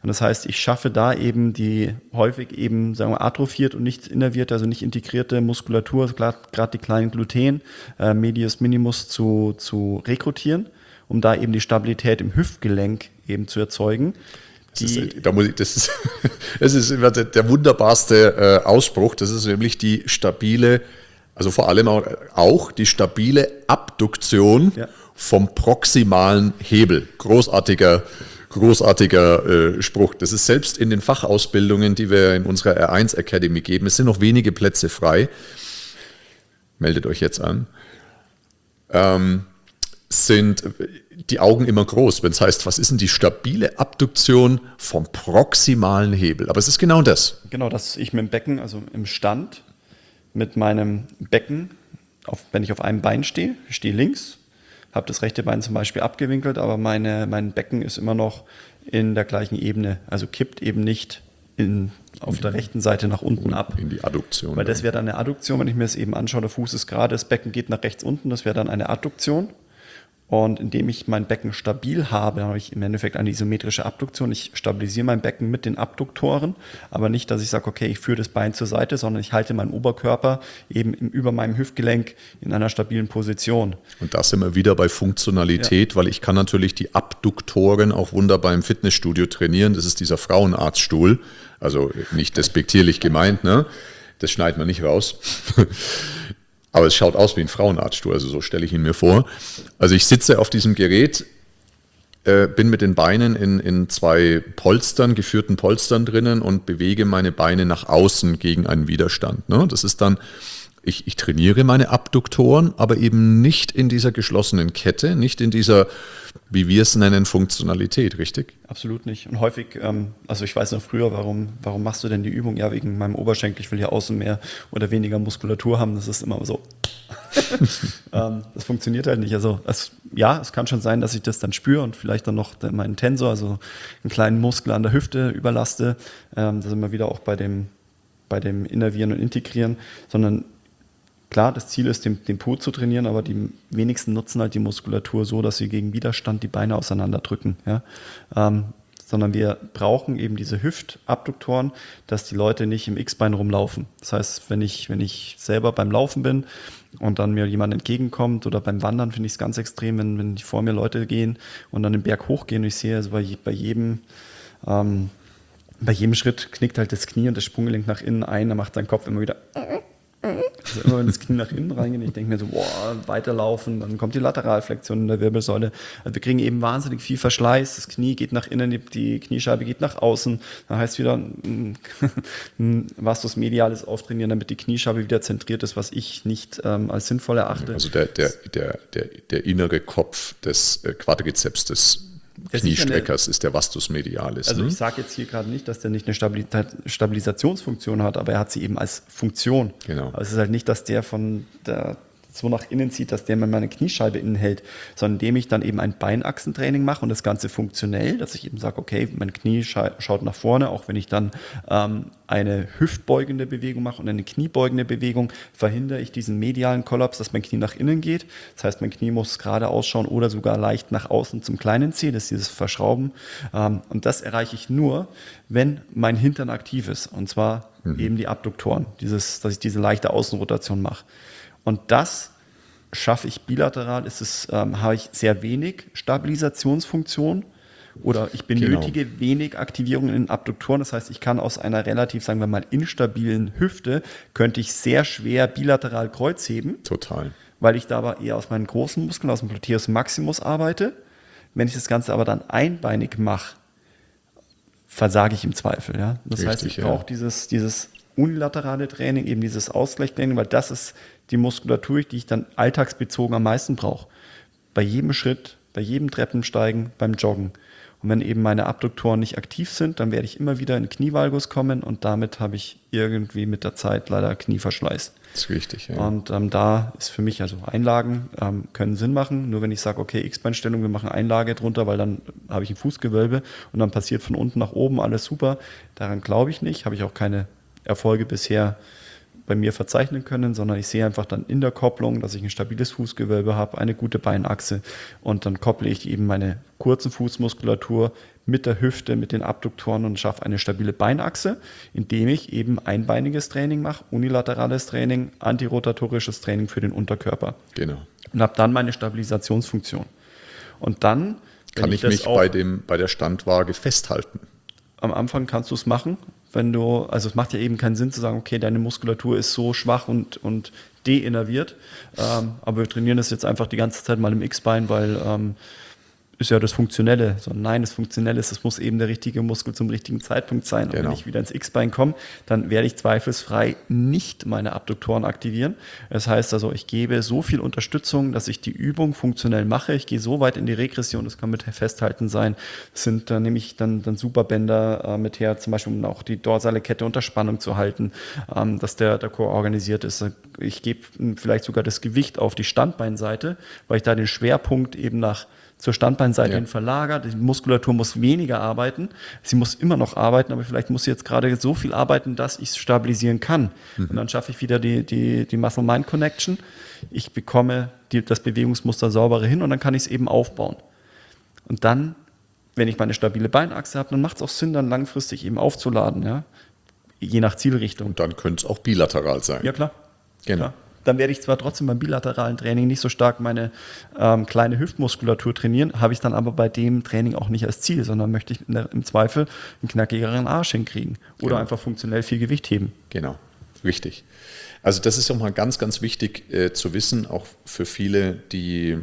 Und das heißt, ich schaffe da eben die häufig eben, sagen wir, atrophiert und nicht innervierte, also nicht integrierte Muskulatur, gerade die kleinen Gluten, äh, Medius Minimus zu, zu rekrutieren, um da eben die Stabilität im Hüftgelenk eben zu erzeugen. Das ist, da muss ich, das ist, das ist immer der, der wunderbarste äh, Ausspruch. Das ist nämlich die stabile, also vor allem auch, auch die stabile Abduktion ja. vom proximalen Hebel. Großartiger, großartiger äh, Spruch. Das ist selbst in den Fachausbildungen, die wir in unserer R eins Academy geben. Es sind noch wenige Plätze frei. Meldet euch jetzt an. Ähm, sind die Augen immer groß, wenn es heißt, was ist denn die stabile Abduktion vom proximalen Hebel? Aber es ist genau das. Genau, dass ich mit dem Becken, also im Stand, mit meinem Becken, auf, wenn ich auf einem Bein stehe, ich stehe links, habe das rechte Bein zum Beispiel abgewinkelt, aber meine, mein Becken ist immer noch in der gleichen Ebene, also kippt eben nicht in, auf der rechten Seite nach unten ab. In die Adduktion. Weil das wäre dann eine Adduktion, wenn ich mir das eben anschaue, der Fuß ist gerade, das Becken geht nach rechts unten, das wäre dann eine Adduktion. Und indem ich mein Becken stabil habe, habe ich im Endeffekt eine isometrische Abduktion. Ich stabilisiere mein Becken mit den Abduktoren, aber nicht, dass ich sage, okay, ich führe das Bein zur Seite, sondern ich halte meinen Oberkörper eben über meinem Hüftgelenk in einer stabilen Position. Und da sind wir wieder bei Funktionalität, ja. weil ich kann natürlich die Abduktoren auch wunderbar im Fitnessstudio trainieren. Das ist dieser Frauenarztstuhl, also nicht despektierlich gemeint, ne? Das schneidet man nicht raus. Aber es schaut aus wie ein Frauenarztstuhl, also so stelle ich ihn mir vor. Also ich sitze auf diesem Gerät, äh, bin mit den Beinen in, in zwei Polstern, geführten Polstern drinnen und bewege meine Beine nach außen gegen einen Widerstand. Ne? Das ist dann, ich, ich trainiere meine Abduktoren, aber eben nicht in dieser geschlossenen Kette, nicht in dieser, wie wir es nennen, Funktionalität, richtig? Absolut nicht. Und häufig, ähm, also ich weiß noch früher, warum, warum machst du denn die Übung? Ja, wegen meinem Oberschenkel, ich will hier außen mehr oder weniger Muskulatur haben. Das ist immer so. ähm, das funktioniert halt nicht. Also es, ja, es kann schon sein, dass ich das dann spüre und vielleicht dann noch meinen Tensor, also einen kleinen Muskel an der Hüfte überlaste. Ähm, da sind wir wieder auch bei dem, bei dem Innervieren und Integrieren, sondern klar, das Ziel ist, den, den Po zu trainieren, aber die wenigsten nutzen halt die Muskulatur so, dass sie gegen Widerstand die Beine auseinanderdrücken. Ja? Ähm, sondern wir brauchen eben diese Hüftabduktoren, dass die Leute nicht im X-Bein rumlaufen. Das heißt, wenn ich, wenn ich selber beim Laufen bin und dann mir jemand entgegenkommt oder beim Wandern finde ich es ganz extrem, wenn, wenn vor mir Leute gehen und dann den Berg hochgehen und ich sehe, also bei, bei jedem ähm, bei jedem Schritt knickt halt das Knie und das Sprunggelenk nach innen ein, dann macht sein Kopf immer wieder also immer wenn das Knie nach innen reingeht, ich denke mir so, boah, weiterlaufen, dann kommt die Lateralflexion in der Wirbelsäule. Also wir kriegen eben wahnsinnig viel Verschleiß, das Knie geht nach innen, die, die Kniescheibe geht nach außen. Dann heißt wieder ein Vastus medialis auftrainieren, damit die Kniescheibe wieder zentriert ist, was ich nicht ähm, als sinnvoll erachte. Also der, der, der, der, der innere Kopf des Quadrizeps des Kniestreckers ist der Vastus medialis. Also ne? ich sage jetzt hier gerade nicht, dass der nicht eine Stabilität, Stabilisationsfunktion hat, aber er hat sie eben als Funktion. Genau. Aber es ist halt nicht, dass der von der so nach innen zieht, dass der mir meine Kniescheibe innen hält, sondern indem ich dann eben ein Beinachsentraining mache und das Ganze funktionell, dass ich eben sage, okay, mein Knie scha- schaut nach vorne, auch wenn ich dann ähm, eine hüftbeugende Bewegung mache und eine kniebeugende Bewegung, verhindere ich diesen medialen Kollaps, dass mein Knie nach innen geht. Das heißt, mein Knie muss gerade ausschauen oder sogar leicht nach außen zum kleinen Zeh, das ist dieses Verschrauben. Ähm, und das erreiche ich nur, wenn mein Hintern aktiv ist, und zwar mhm. eben die Abduktoren, dieses, dass ich diese leichte Außenrotation mache. Und das schaffe ich bilateral, ist es, ähm, habe ich sehr wenig Stabilisationsfunktion oder ich benötige genau. wenig Aktivierung in den Abduktoren. Das heißt, ich kann aus einer relativ, sagen wir mal, instabilen Hüfte, könnte ich sehr schwer bilateral Kreuz heben. Total. Weil ich da aber eher aus meinen großen Muskeln, aus dem Gluteus Maximus arbeite. Wenn ich das Ganze aber dann einbeinig mache, versage ich im Zweifel. Ja? Das Richtig, heißt, ich ja. brauche dieses, dieses unilaterale Training, eben dieses Ausgleichstraining, weil das ist die Muskulatur, die ich dann alltagsbezogen am meisten brauche. Bei jedem Schritt, bei jedem Treppensteigen, beim Joggen. Und wenn eben meine Abduktoren nicht aktiv sind, dann werde ich immer wieder in Knievalgus kommen und damit habe ich irgendwie mit der Zeit leider Knieverschleiß. Das ist richtig, ja. Und ähm, da ist für mich, also Einlagen ähm, können Sinn machen, nur wenn ich sage, okay, X-Beinstellung, wir machen Einlage drunter, weil dann habe ich ein Fußgewölbe und dann passiert von unten nach oben alles super. Daran glaube ich nicht, habe ich auch keine Erfolge bisher bei mir verzeichnen können, sondern ich sehe einfach dann in der Kopplung, dass ich ein stabiles Fußgewölbe habe, eine gute Beinachse und dann kopple ich eben meine kurzen Fußmuskulatur mit der Hüfte, mit den Abduktoren und schaffe eine stabile Beinachse, indem ich eben einbeiniges Training mache, unilaterales Training, antirotatorisches Training für den Unterkörper. Genau. Und habe dann meine Stabilisationsfunktion. Und dann kann ich, ich mich bei, dem, bei der Standwaage festhalten. Am Anfang kannst du es machen, wenn du, also es macht ja eben keinen Sinn zu sagen, okay, deine Muskulatur ist so schwach und, und deinnerviert, ähm, aber wir trainieren das jetzt einfach die ganze Zeit mal im X-Bein, weil ähm, ist ja das Funktionelle. So, nein, das Funktionelle ist, es muss eben der richtige Muskel zum richtigen Zeitpunkt sein. Und genau. Wenn ich wieder ins X-Bein komme, dann werde ich zweifelsfrei nicht meine Abduktoren aktivieren. Das heißt also, ich gebe so viel Unterstützung, dass ich die Übung funktionell mache. Ich gehe so weit in die Regression, das kann mit Festhalten sein. Das sind, da nehme ich dann, dann Superbänder äh, mit her, zum Beispiel um auch die dorsale Kette unter Spannung zu halten, ähm, dass der, der Core organisiert ist. Ich gebe vielleicht sogar das Gewicht auf die Standbeinseite, weil ich da den Schwerpunkt eben nach zur Standbeinseite ja. hin verlagert. Die Muskulatur muss weniger arbeiten. Sie muss immer noch arbeiten, aber vielleicht muss sie jetzt gerade so viel arbeiten, dass ich es stabilisieren kann. Mhm. Und dann schaffe ich wieder die, die, die Muscle-Mind-Connection. Ich bekomme die, das Bewegungsmuster sauberer hin und dann kann ich es eben aufbauen. Und dann, wenn ich meine stabile Beinachse habe, dann macht es auch Sinn, dann langfristig eben aufzuladen, ja? Je nach Zielrichtung. Und dann könnte es auch bilateral sein. Ja, klar. Genau. Klar. Dann werde ich zwar trotzdem beim bilateralen Training nicht so stark meine ähm, kleine Hüftmuskulatur trainieren, habe ich dann aber bei dem Training auch nicht als Ziel, sondern möchte ich in der, im Zweifel einen knackigeren Arsch hinkriegen oder genau. einfach funktionell viel Gewicht heben. Genau, richtig. Also das ist auch mal ganz, ganz wichtig äh, zu wissen, auch für viele, die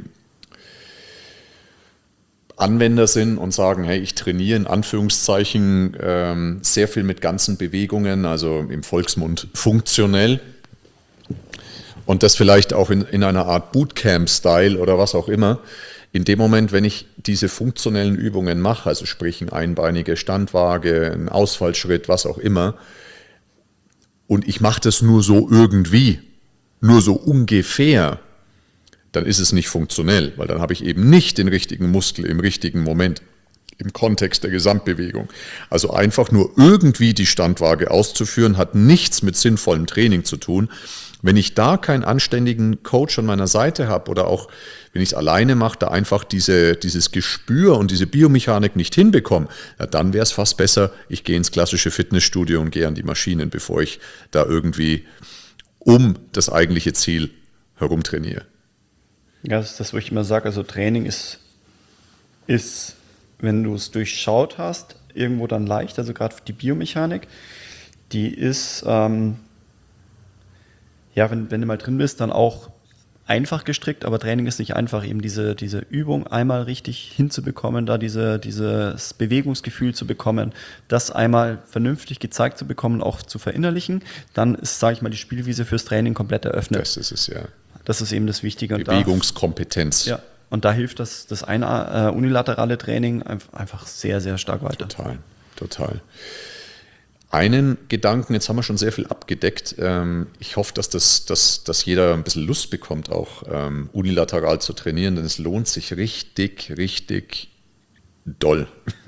Anwender sind und sagen, hey, ich trainiere in Anführungszeichen ähm, sehr viel mit ganzen Bewegungen, also im Volksmund funktionell. Und das vielleicht auch in, in einer Art Bootcamp-Style oder was auch immer. In dem Moment, wenn ich diese funktionellen Übungen mache, also sprich eine einbeinige Standwaage, ein Ausfallschritt, was auch immer, und ich mache das nur so irgendwie, nur so ungefähr, dann ist es nicht funktionell, weil dann habe ich eben nicht den richtigen Muskel im richtigen Moment im Kontext der Gesamtbewegung. Also einfach nur irgendwie die Standwaage auszuführen, hat nichts mit sinnvollem Training zu tun. Wenn ich da keinen anständigen Coach an meiner Seite habe oder auch, wenn ich es alleine mache, da einfach diese, dieses Gespür und diese Biomechanik nicht hinbekomme, ja, dann wäre es fast besser, ich gehe ins klassische Fitnessstudio und gehe an die Maschinen, bevor ich da irgendwie um das eigentliche Ziel herumtrainiere. Ja, das ist das, wo ich immer sage, also Training ist, ist, wenn du es durchschaut hast, irgendwo dann leicht, also gerade die Biomechanik, die ist... Ähm, Ja, wenn, wenn du mal drin bist, dann auch einfach gestrickt, aber Training ist nicht einfach, eben diese, diese Übung einmal richtig hinzubekommen, da diese, dieses Bewegungsgefühl zu bekommen, das einmal vernünftig gezeigt zu bekommen, auch zu verinnerlichen, dann ist, sage ich mal, die Spielwiese fürs Training komplett eröffnet. Das ist es, ja. Das ist eben das Wichtige. Bewegungskompetenz. Und da, ja, und da hilft das, das eine äh, unilaterale Training einfach sehr, sehr stark weiter. Total, total. Einen Gedanken, jetzt haben wir schon sehr viel abgedeckt. Ich hoffe, dass, das, dass, dass jeder ein bisschen Lust bekommt, auch unilateral zu trainieren, denn es lohnt sich richtig, richtig doll.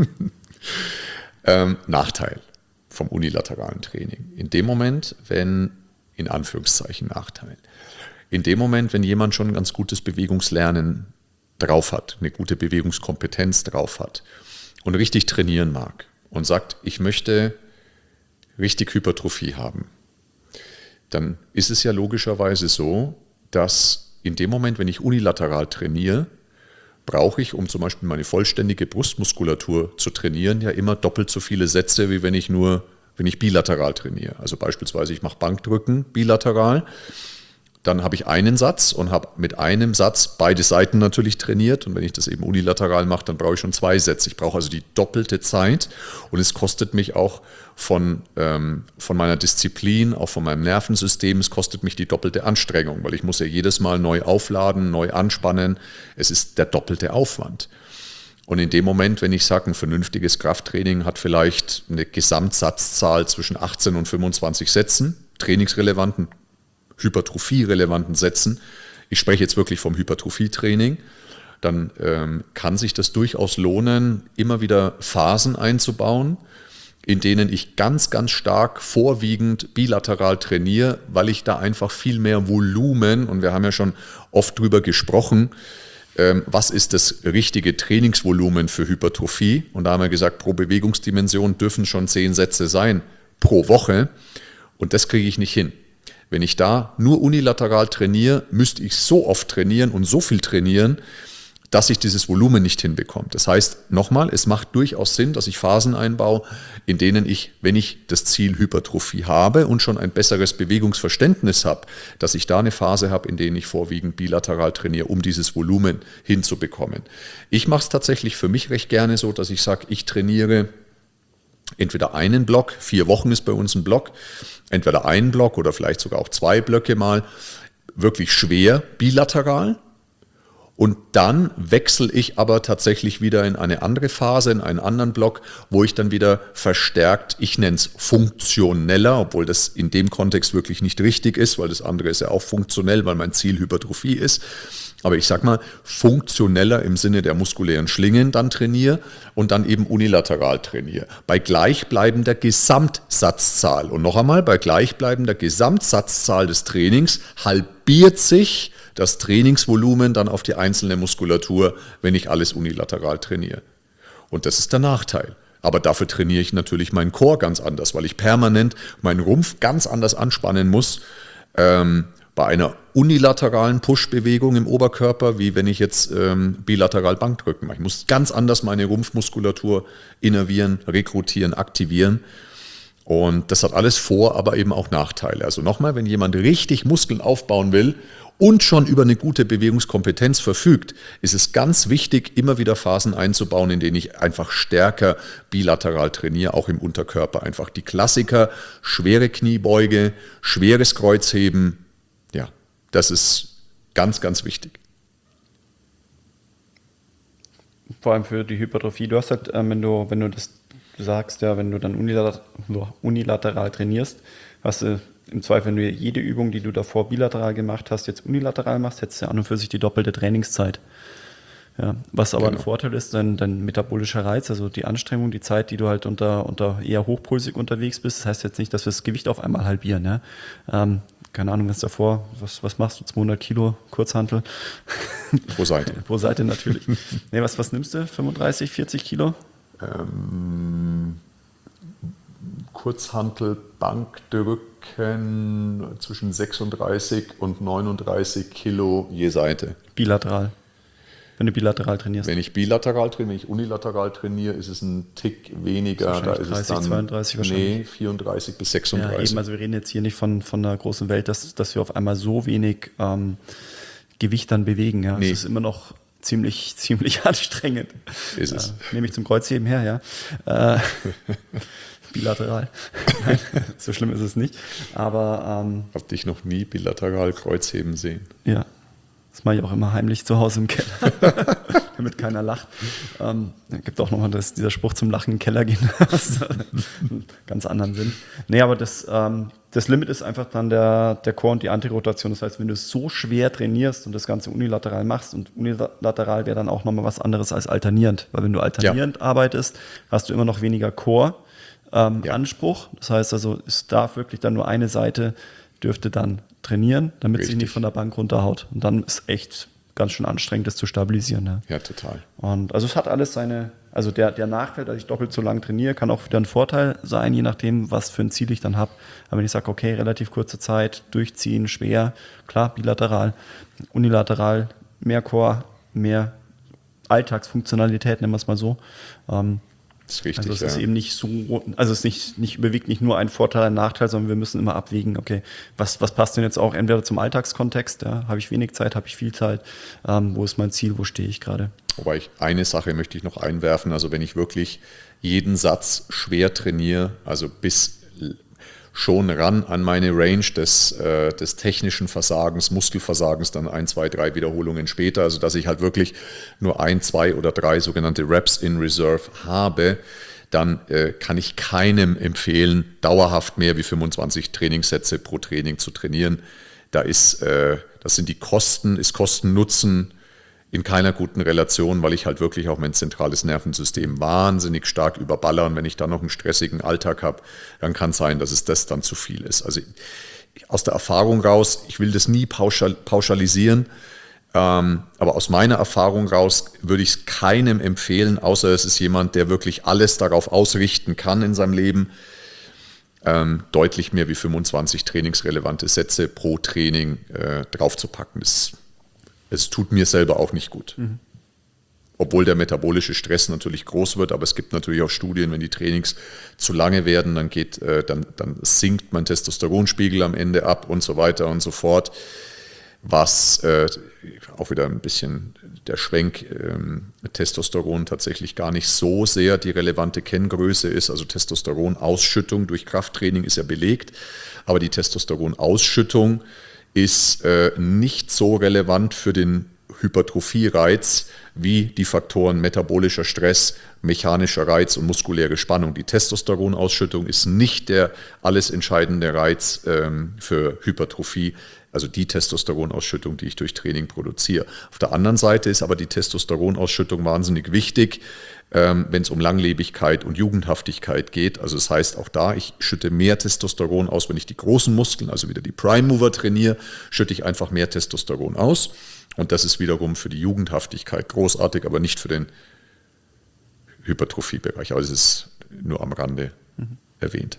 Nachteil vom unilateralen Training. In dem Moment, wenn, in Anführungszeichen Nachteil, in dem Moment, wenn jemand schon ein ganz gutes Bewegungslernen drauf hat, eine gute Bewegungskompetenz drauf hat und richtig trainieren mag und sagt, ich möchte richtig Hypertrophie haben, dann ist es ja logischerweise so, dass in dem Moment, wenn ich unilateral trainiere, brauche ich, um zum Beispiel meine vollständige Brustmuskulatur zu trainieren, ja immer doppelt so viele Sätze, wie wenn ich nur, wenn ich bilateral trainiere. Also beispielsweise, ich mache Bankdrücken bilateral, dann habe ich einen Satz und habe mit einem Satz beide Seiten natürlich trainiert. Und wenn ich das eben unilateral mache, dann brauche ich schon zwei Sätze. Ich brauche also die doppelte Zeit und es kostet mich auch von, ähm, von meiner Disziplin, auch von meinem Nervensystem, es kostet mich die doppelte Anstrengung, weil ich muss ja jedes Mal neu aufladen, neu anspannen. Es ist der doppelte Aufwand. Und in dem Moment, wenn ich sage, ein vernünftiges Krafttraining hat vielleicht eine Gesamtsatzzahl zwischen achtzehn und fünfundzwanzig Sätzen, trainingsrelevanten, hypertrophie-relevanten Sätzen, ich spreche jetzt wirklich vom Hypertrophie-Training, dann ähm, kann sich das durchaus lohnen, immer wieder Phasen einzubauen, in denen ich ganz, ganz stark vorwiegend bilateral trainiere, weil ich da einfach viel mehr Volumen, und wir haben ja schon oft drüber gesprochen, ähm, was ist das richtige Trainingsvolumen für Hypertrophie? Und da haben wir gesagt, pro Bewegungsdimension dürfen schon zehn Sätze sein pro Woche, und das kriege ich nicht hin. Wenn ich da nur unilateral trainiere, müsste ich so oft trainieren und so viel trainieren, dass ich dieses Volumen nicht hinbekomme. Das heißt, nochmal, es macht durchaus Sinn, dass ich Phasen einbaue, in denen ich, wenn ich das Ziel Hypertrophie habe und schon ein besseres Bewegungsverständnis habe, dass ich da eine Phase habe, in der ich vorwiegend bilateral trainiere, um dieses Volumen hinzubekommen. Ich mache es tatsächlich für mich recht gerne so, dass ich sage, ich trainiere entweder einen Block, vier Wochen ist bei uns ein Block, entweder einen Block oder vielleicht sogar auch zwei Blöcke mal, wirklich schwer bilateral. Und dann wechsle ich aber tatsächlich wieder in eine andere Phase, in einen anderen Block, wo ich dann wieder verstärkt, ich nenne es funktioneller, obwohl das in dem Kontext wirklich nicht richtig ist, weil das andere ist ja auch funktionell, weil mein Ziel Hypertrophie ist. Aber ich sag mal, funktioneller im Sinne der muskulären Schlingen dann trainiere und dann eben unilateral trainiere. Bei gleichbleibender Gesamtsatzzahl. Und noch einmal, bei gleichbleibender Gesamtsatzzahl des Trainings halbiert sich das Trainingsvolumen dann auf die einzelne Muskulatur, wenn ich alles unilateral trainiere. Und das ist der Nachteil. Aber dafür trainiere ich natürlich meinen Core ganz anders, weil ich permanent meinen Rumpf ganz anders anspannen muss, ähm, bei einer unilateralen Push-Bewegung im Oberkörper, wie wenn ich jetzt ähm, bilateral Bankdrücken mache. Ich muss ganz anders meine Rumpfmuskulatur innervieren, rekrutieren, aktivieren. Und das hat alles Vor-, aber eben auch Nachteile. Also nochmal, wenn jemand richtig Muskeln aufbauen will und schon über eine gute Bewegungskompetenz verfügt, ist es ganz wichtig, immer wieder Phasen einzubauen, in denen ich einfach stärker bilateral trainiere, auch im Unterkörper. Einfach die Klassiker, schwere Kniebeuge, schweres Kreuzheben. Ja, das ist ganz, ganz wichtig. Vor allem für die Hypertrophie. Du hast halt, wenn du, wenn du das sagst, ja, wenn du dann unilateral, unilateral trainierst, hast du im Zweifel, wenn du jede Übung, die du davor bilateral gemacht hast, jetzt unilateral machst, hättest du ja an und für sich die doppelte Trainingszeit. Ja, was aber genau. Ein Vorteil ist, dein, dein metabolischer Reiz, also die Anstrengung, die Zeit, die du halt unter, unter eher hochpulsig unterwegs bist, das heißt jetzt nicht, dass wir das Gewicht auf einmal halbieren. Ja? Ähm, keine Ahnung, was davor, was, was machst du, zweihundert Kilo Kurzhantel? Pro Seite. Pro Seite natürlich. Nee, was, was nimmst du, fünfunddreißig, vierzig Kilo? Ähm, Kurzhantel, Bankdrücken zwischen sechsunddreißig und neununddreißig Kilo je Seite. Bilateral. Wenn du bilateral trainierst. Wenn ich bilateral trainiere, wenn ich unilateral trainiere, ist es ein Tick weniger. Da ist dreißig, es dann zweiunddreißig wahrscheinlich. Nee, vierunddreißig bis sechsunddreißig. Ja, eben, also wir reden jetzt hier nicht von, von der großen Welt, dass, dass wir auf einmal so wenig ähm, Gewicht dann bewegen. Ja. Nee. Es ist immer noch ziemlich, ziemlich anstrengend. Ist es. Äh, nehme ich zum Kreuzheben her, ja. Äh, bilateral. Nein, so schlimm ist es nicht. Aber ähm, habe dich noch nie bilateral Kreuzheben sehen. Ja. Das mache ich auch immer heimlich zu Hause im Keller, damit keiner lacht. Ähm, gibt auch nochmal das, dieser Spruch zum Lachen in den Keller gehen. Ganz anderen Sinn. Nee, aber das, ähm, das Limit ist einfach dann der, der Core und die Antirotation. Das heißt, wenn du es so schwer trainierst und das Ganze unilateral machst, und unilateral wäre dann auch nochmal was anderes als alternierend. Weil wenn du alternierend ja. arbeitest, hast du immer noch weniger Core ähm, ja. Anspruch. Das heißt also, es darf wirklich dann nur eine Seite dürfte dann trainieren, damit Richtig. sich nicht von der Bank runterhaut. Und dann ist echt ganz schön anstrengend, das zu stabilisieren. Ja, ja total. Und also es hat alles seine, also der, der Nachteil, dass ich doppelt so lang trainiere, kann auch wieder ein Vorteil sein, je nachdem, was für ein Ziel ich dann habe. Aber wenn ich sage, okay, relativ kurze Zeit, durchziehen, schwer, klar, bilateral, unilateral, mehr Core, mehr Alltagsfunktionalität, nennen wir es mal so. Ähm, Das ist richtig, also es ja. ist eben nicht so, also es nicht, nicht überwiegt nicht nur ein Vorteil, ein Nachteil, sondern wir müssen immer abwägen, okay, was, was passt denn jetzt auch entweder zum Alltagskontext, ja, habe ich wenig Zeit, habe ich viel Zeit, ähm, wo ist mein Ziel, wo stehe ich gerade? Wobei ich eine Sache möchte ich noch einwerfen, also wenn ich wirklich jeden Satz schwer trainiere, also bis schon ran an meine Range des, äh, des technischen Versagens, Muskelversagens, dann ein, zwei, drei Wiederholungen später, also dass ich halt wirklich nur ein, zwei oder drei sogenannte Reps in Reserve habe, dann äh, kann ich keinem empfehlen, dauerhaft mehr wie fünfundzwanzig Trainingssätze pro Training zu trainieren. Da ist, äh, das sind die Kosten, ist Kosten-Nutzen in keiner guten Relation, weil ich halt wirklich auch mein zentrales Nervensystem wahnsinnig stark überballer. Und wenn ich dann noch einen stressigen Alltag habe, dann kann es sein, dass es das dann zu viel ist. Also aus der Erfahrung raus, ich will das nie pauschal, pauschalisieren, ähm, aber aus meiner Erfahrung raus würde ich es keinem empfehlen, außer es ist jemand, der wirklich alles darauf ausrichten kann in seinem Leben, ähm, deutlich mehr wie fünfundzwanzig trainingsrelevante Sätze pro Training äh, draufzupacken. Das Es tut mir selber auch nicht gut. Mhm. Obwohl der metabolische Stress natürlich groß wird, aber es gibt natürlich auch Studien, wenn die Trainings zu lange werden, dann, geht, äh, dann, dann sinkt mein Testosteronspiegel am Ende ab und so weiter und so fort. Was äh, auch wieder ein bisschen der Schwenk, ähm, Testosteron tatsächlich gar nicht so sehr die relevante Kenngröße ist. Also Testosteronausschüttung durch Krafttraining ist ja belegt, aber die Testosteronausschüttung ist äh, nicht so relevant für den Hypertrophie-Reiz wie die Faktoren metabolischer Stress, mechanischer Reiz und muskuläre Spannung. Die Testosteronausschüttung ist nicht der alles entscheidende Reiz ähm, für Hypertrophie, also die Testosteronausschüttung, die ich durch Training produziere. Auf der anderen Seite ist aber die Testosteronausschüttung wahnsinnig wichtig, ähm, wenn es um Langlebigkeit und Jugendhaftigkeit geht. Also das heißt auch da, ich schütte mehr Testosteron aus, wenn ich die großen Muskeln, also wieder die Prime Mover trainiere, schütte ich einfach mehr Testosteron aus. Und das ist wiederum für die Jugendhaftigkeit großartig, aber nicht für den Hypertrophiebereich. Also es ist nur am Rande mhm. erwähnt.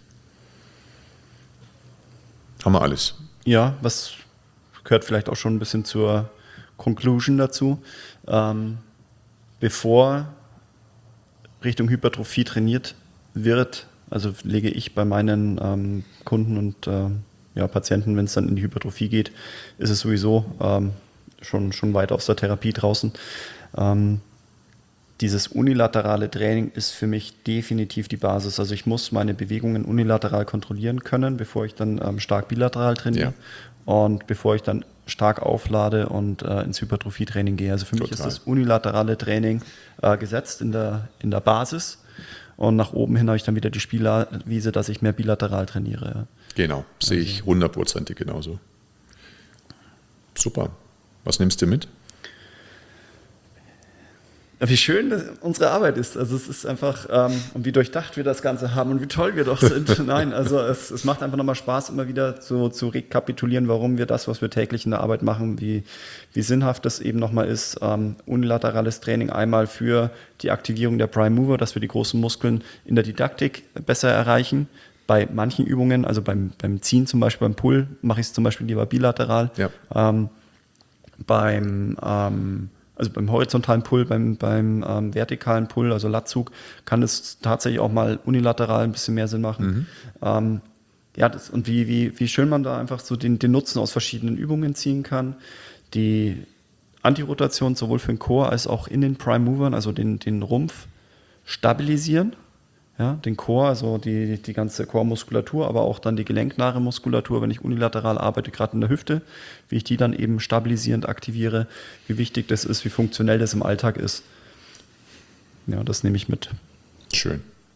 Haben wir alles. Ja, was gehört vielleicht auch schon ein bisschen zur Conclusion dazu. Ähm, bevor Richtung Hypertrophie trainiert wird, also lege ich bei meinen ähm, Kunden und äh, ja, Patienten, wenn es dann in die Hypertrophie geht, ist es sowieso ähm, schon, schon weit aus der Therapie draußen. Ähm, dieses unilaterale Training ist für mich definitiv die Basis. Also ich muss meine Bewegungen unilateral kontrollieren können, bevor ich dann ähm, stark bilateral trainiere ja. und bevor ich dann stark auflade und äh, ins Hypertrophie-Training gehe. Also für Total. mich ist das unilaterale Training äh, gesetzt in der, in der Basis und nach oben hin habe ich dann wieder die Spielwiese, dass ich mehr bilateral trainiere. Ja. Genau, sehe also. ich hundertprozentig genauso. Super. Was nimmst du mit? Wie schön das unsere Arbeit ist. Also es ist einfach, ähm, und wie durchdacht wir das Ganze haben und wie toll wir doch sind. Nein, also es, es macht einfach nochmal Spaß, immer wieder so zu rekapitulieren, warum wir das, was wir täglich in der Arbeit machen, wie, wie sinnhaft das eben nochmal ist. Ähm, unilaterales Training einmal für die Aktivierung der Prime Mover, dass wir die großen Muskeln in der Didaktik besser erreichen. Bei manchen Übungen, also beim, beim Ziehen zum Beispiel, beim Pull, mache ich es zum Beispiel lieber bilateral. Ja. Ähm, beim ähm, Also beim horizontalen Pull, beim, beim ähm, vertikalen Pull, also Latzug, kann es tatsächlich auch mal unilateral ein bisschen mehr Sinn machen. Mhm. Ähm, ja, das, und wie, wie, wie schön man da einfach so den, den Nutzen aus verschiedenen Übungen ziehen kann. Die Antirotation sowohl für den Core als auch in den Prime Movern, also den, den Rumpf, stabilisieren. Ja, den Core, also die, die ganze Core-Muskulatur, aber auch dann die gelenknahe Muskulatur, wenn ich unilateral arbeite, gerade in der Hüfte, wie ich die dann eben stabilisierend aktiviere, wie wichtig das ist, wie funktionell das im Alltag ist. Ja, das nehme ich mit. Schön.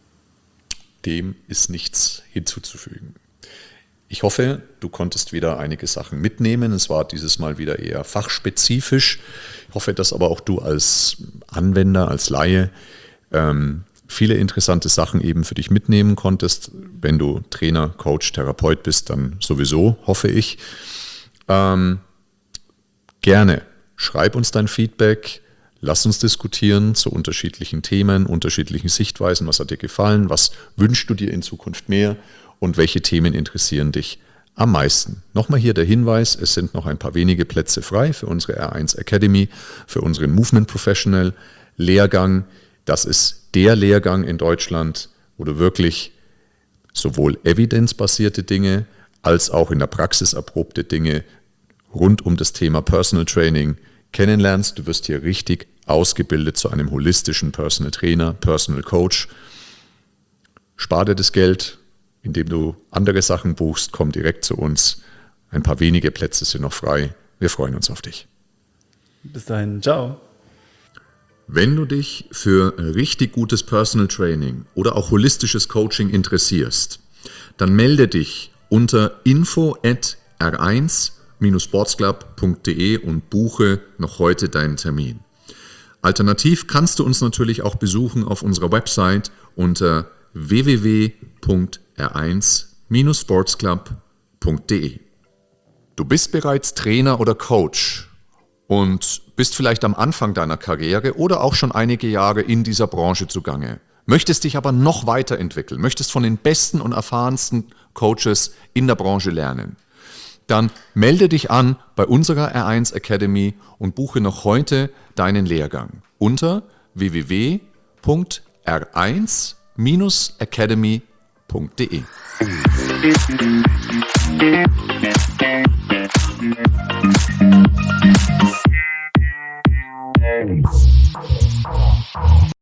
Dem ist nichts hinzuzufügen. Ich hoffe, du konntest wieder einige Sachen mitnehmen. Es war dieses Mal wieder eher fachspezifisch. Ich hoffe, dass aber auch du als Anwender, als Laie, ähm, viele interessante Sachen eben für dich mitnehmen konntest. Wenn du Trainer, Coach, Therapeut bist, dann sowieso, hoffe ich. Ähm, gerne schreib uns dein Feedback, lass uns diskutieren zu unterschiedlichen Themen, unterschiedlichen Sichtweisen. Was hat dir gefallen? Was wünschst du dir in Zukunft mehr? Und welche Themen interessieren dich am meisten? Nochmal hier der Hinweis, es sind noch ein paar wenige Plätze frei für unsere R eins Academy, für unseren Movement Professional Lehrgang. Das ist der Lehrgang in Deutschland, wo du wirklich sowohl evidenzbasierte Dinge als auch in der Praxis erprobte Dinge rund um das Thema Personal Training kennenlernst. Du wirst hier richtig ausgebildet zu einem holistischen Personal Trainer, Personal Coach. Spar dir das Geld, indem du andere Sachen buchst, komm direkt zu uns. Ein paar wenige Plätze sind noch frei. Wir freuen uns auf dich. Bis dahin, ciao. Wenn du dich für richtig gutes Personal Training oder auch holistisches Coaching interessierst, dann melde dich unter info at r eins Bindestrich sportsclub punkt de und buche noch heute deinen Termin. Alternativ kannst du uns natürlich auch besuchen auf unserer Website unter w w w punkt r eins Sportsclub punkt d e. Du bist bereits Trainer oder Coach und bist vielleicht am Anfang deiner Karriere oder auch schon einige Jahre in dieser Branche zugange. Möchtest dich aber noch weiterentwickeln, möchtest von den besten und erfahrensten Coaches in der Branche lernen. Dann melde dich an bei unserer R eins Academy und buche noch heute deinen Lehrgang unter w w w punkt r eins academy punkt d e.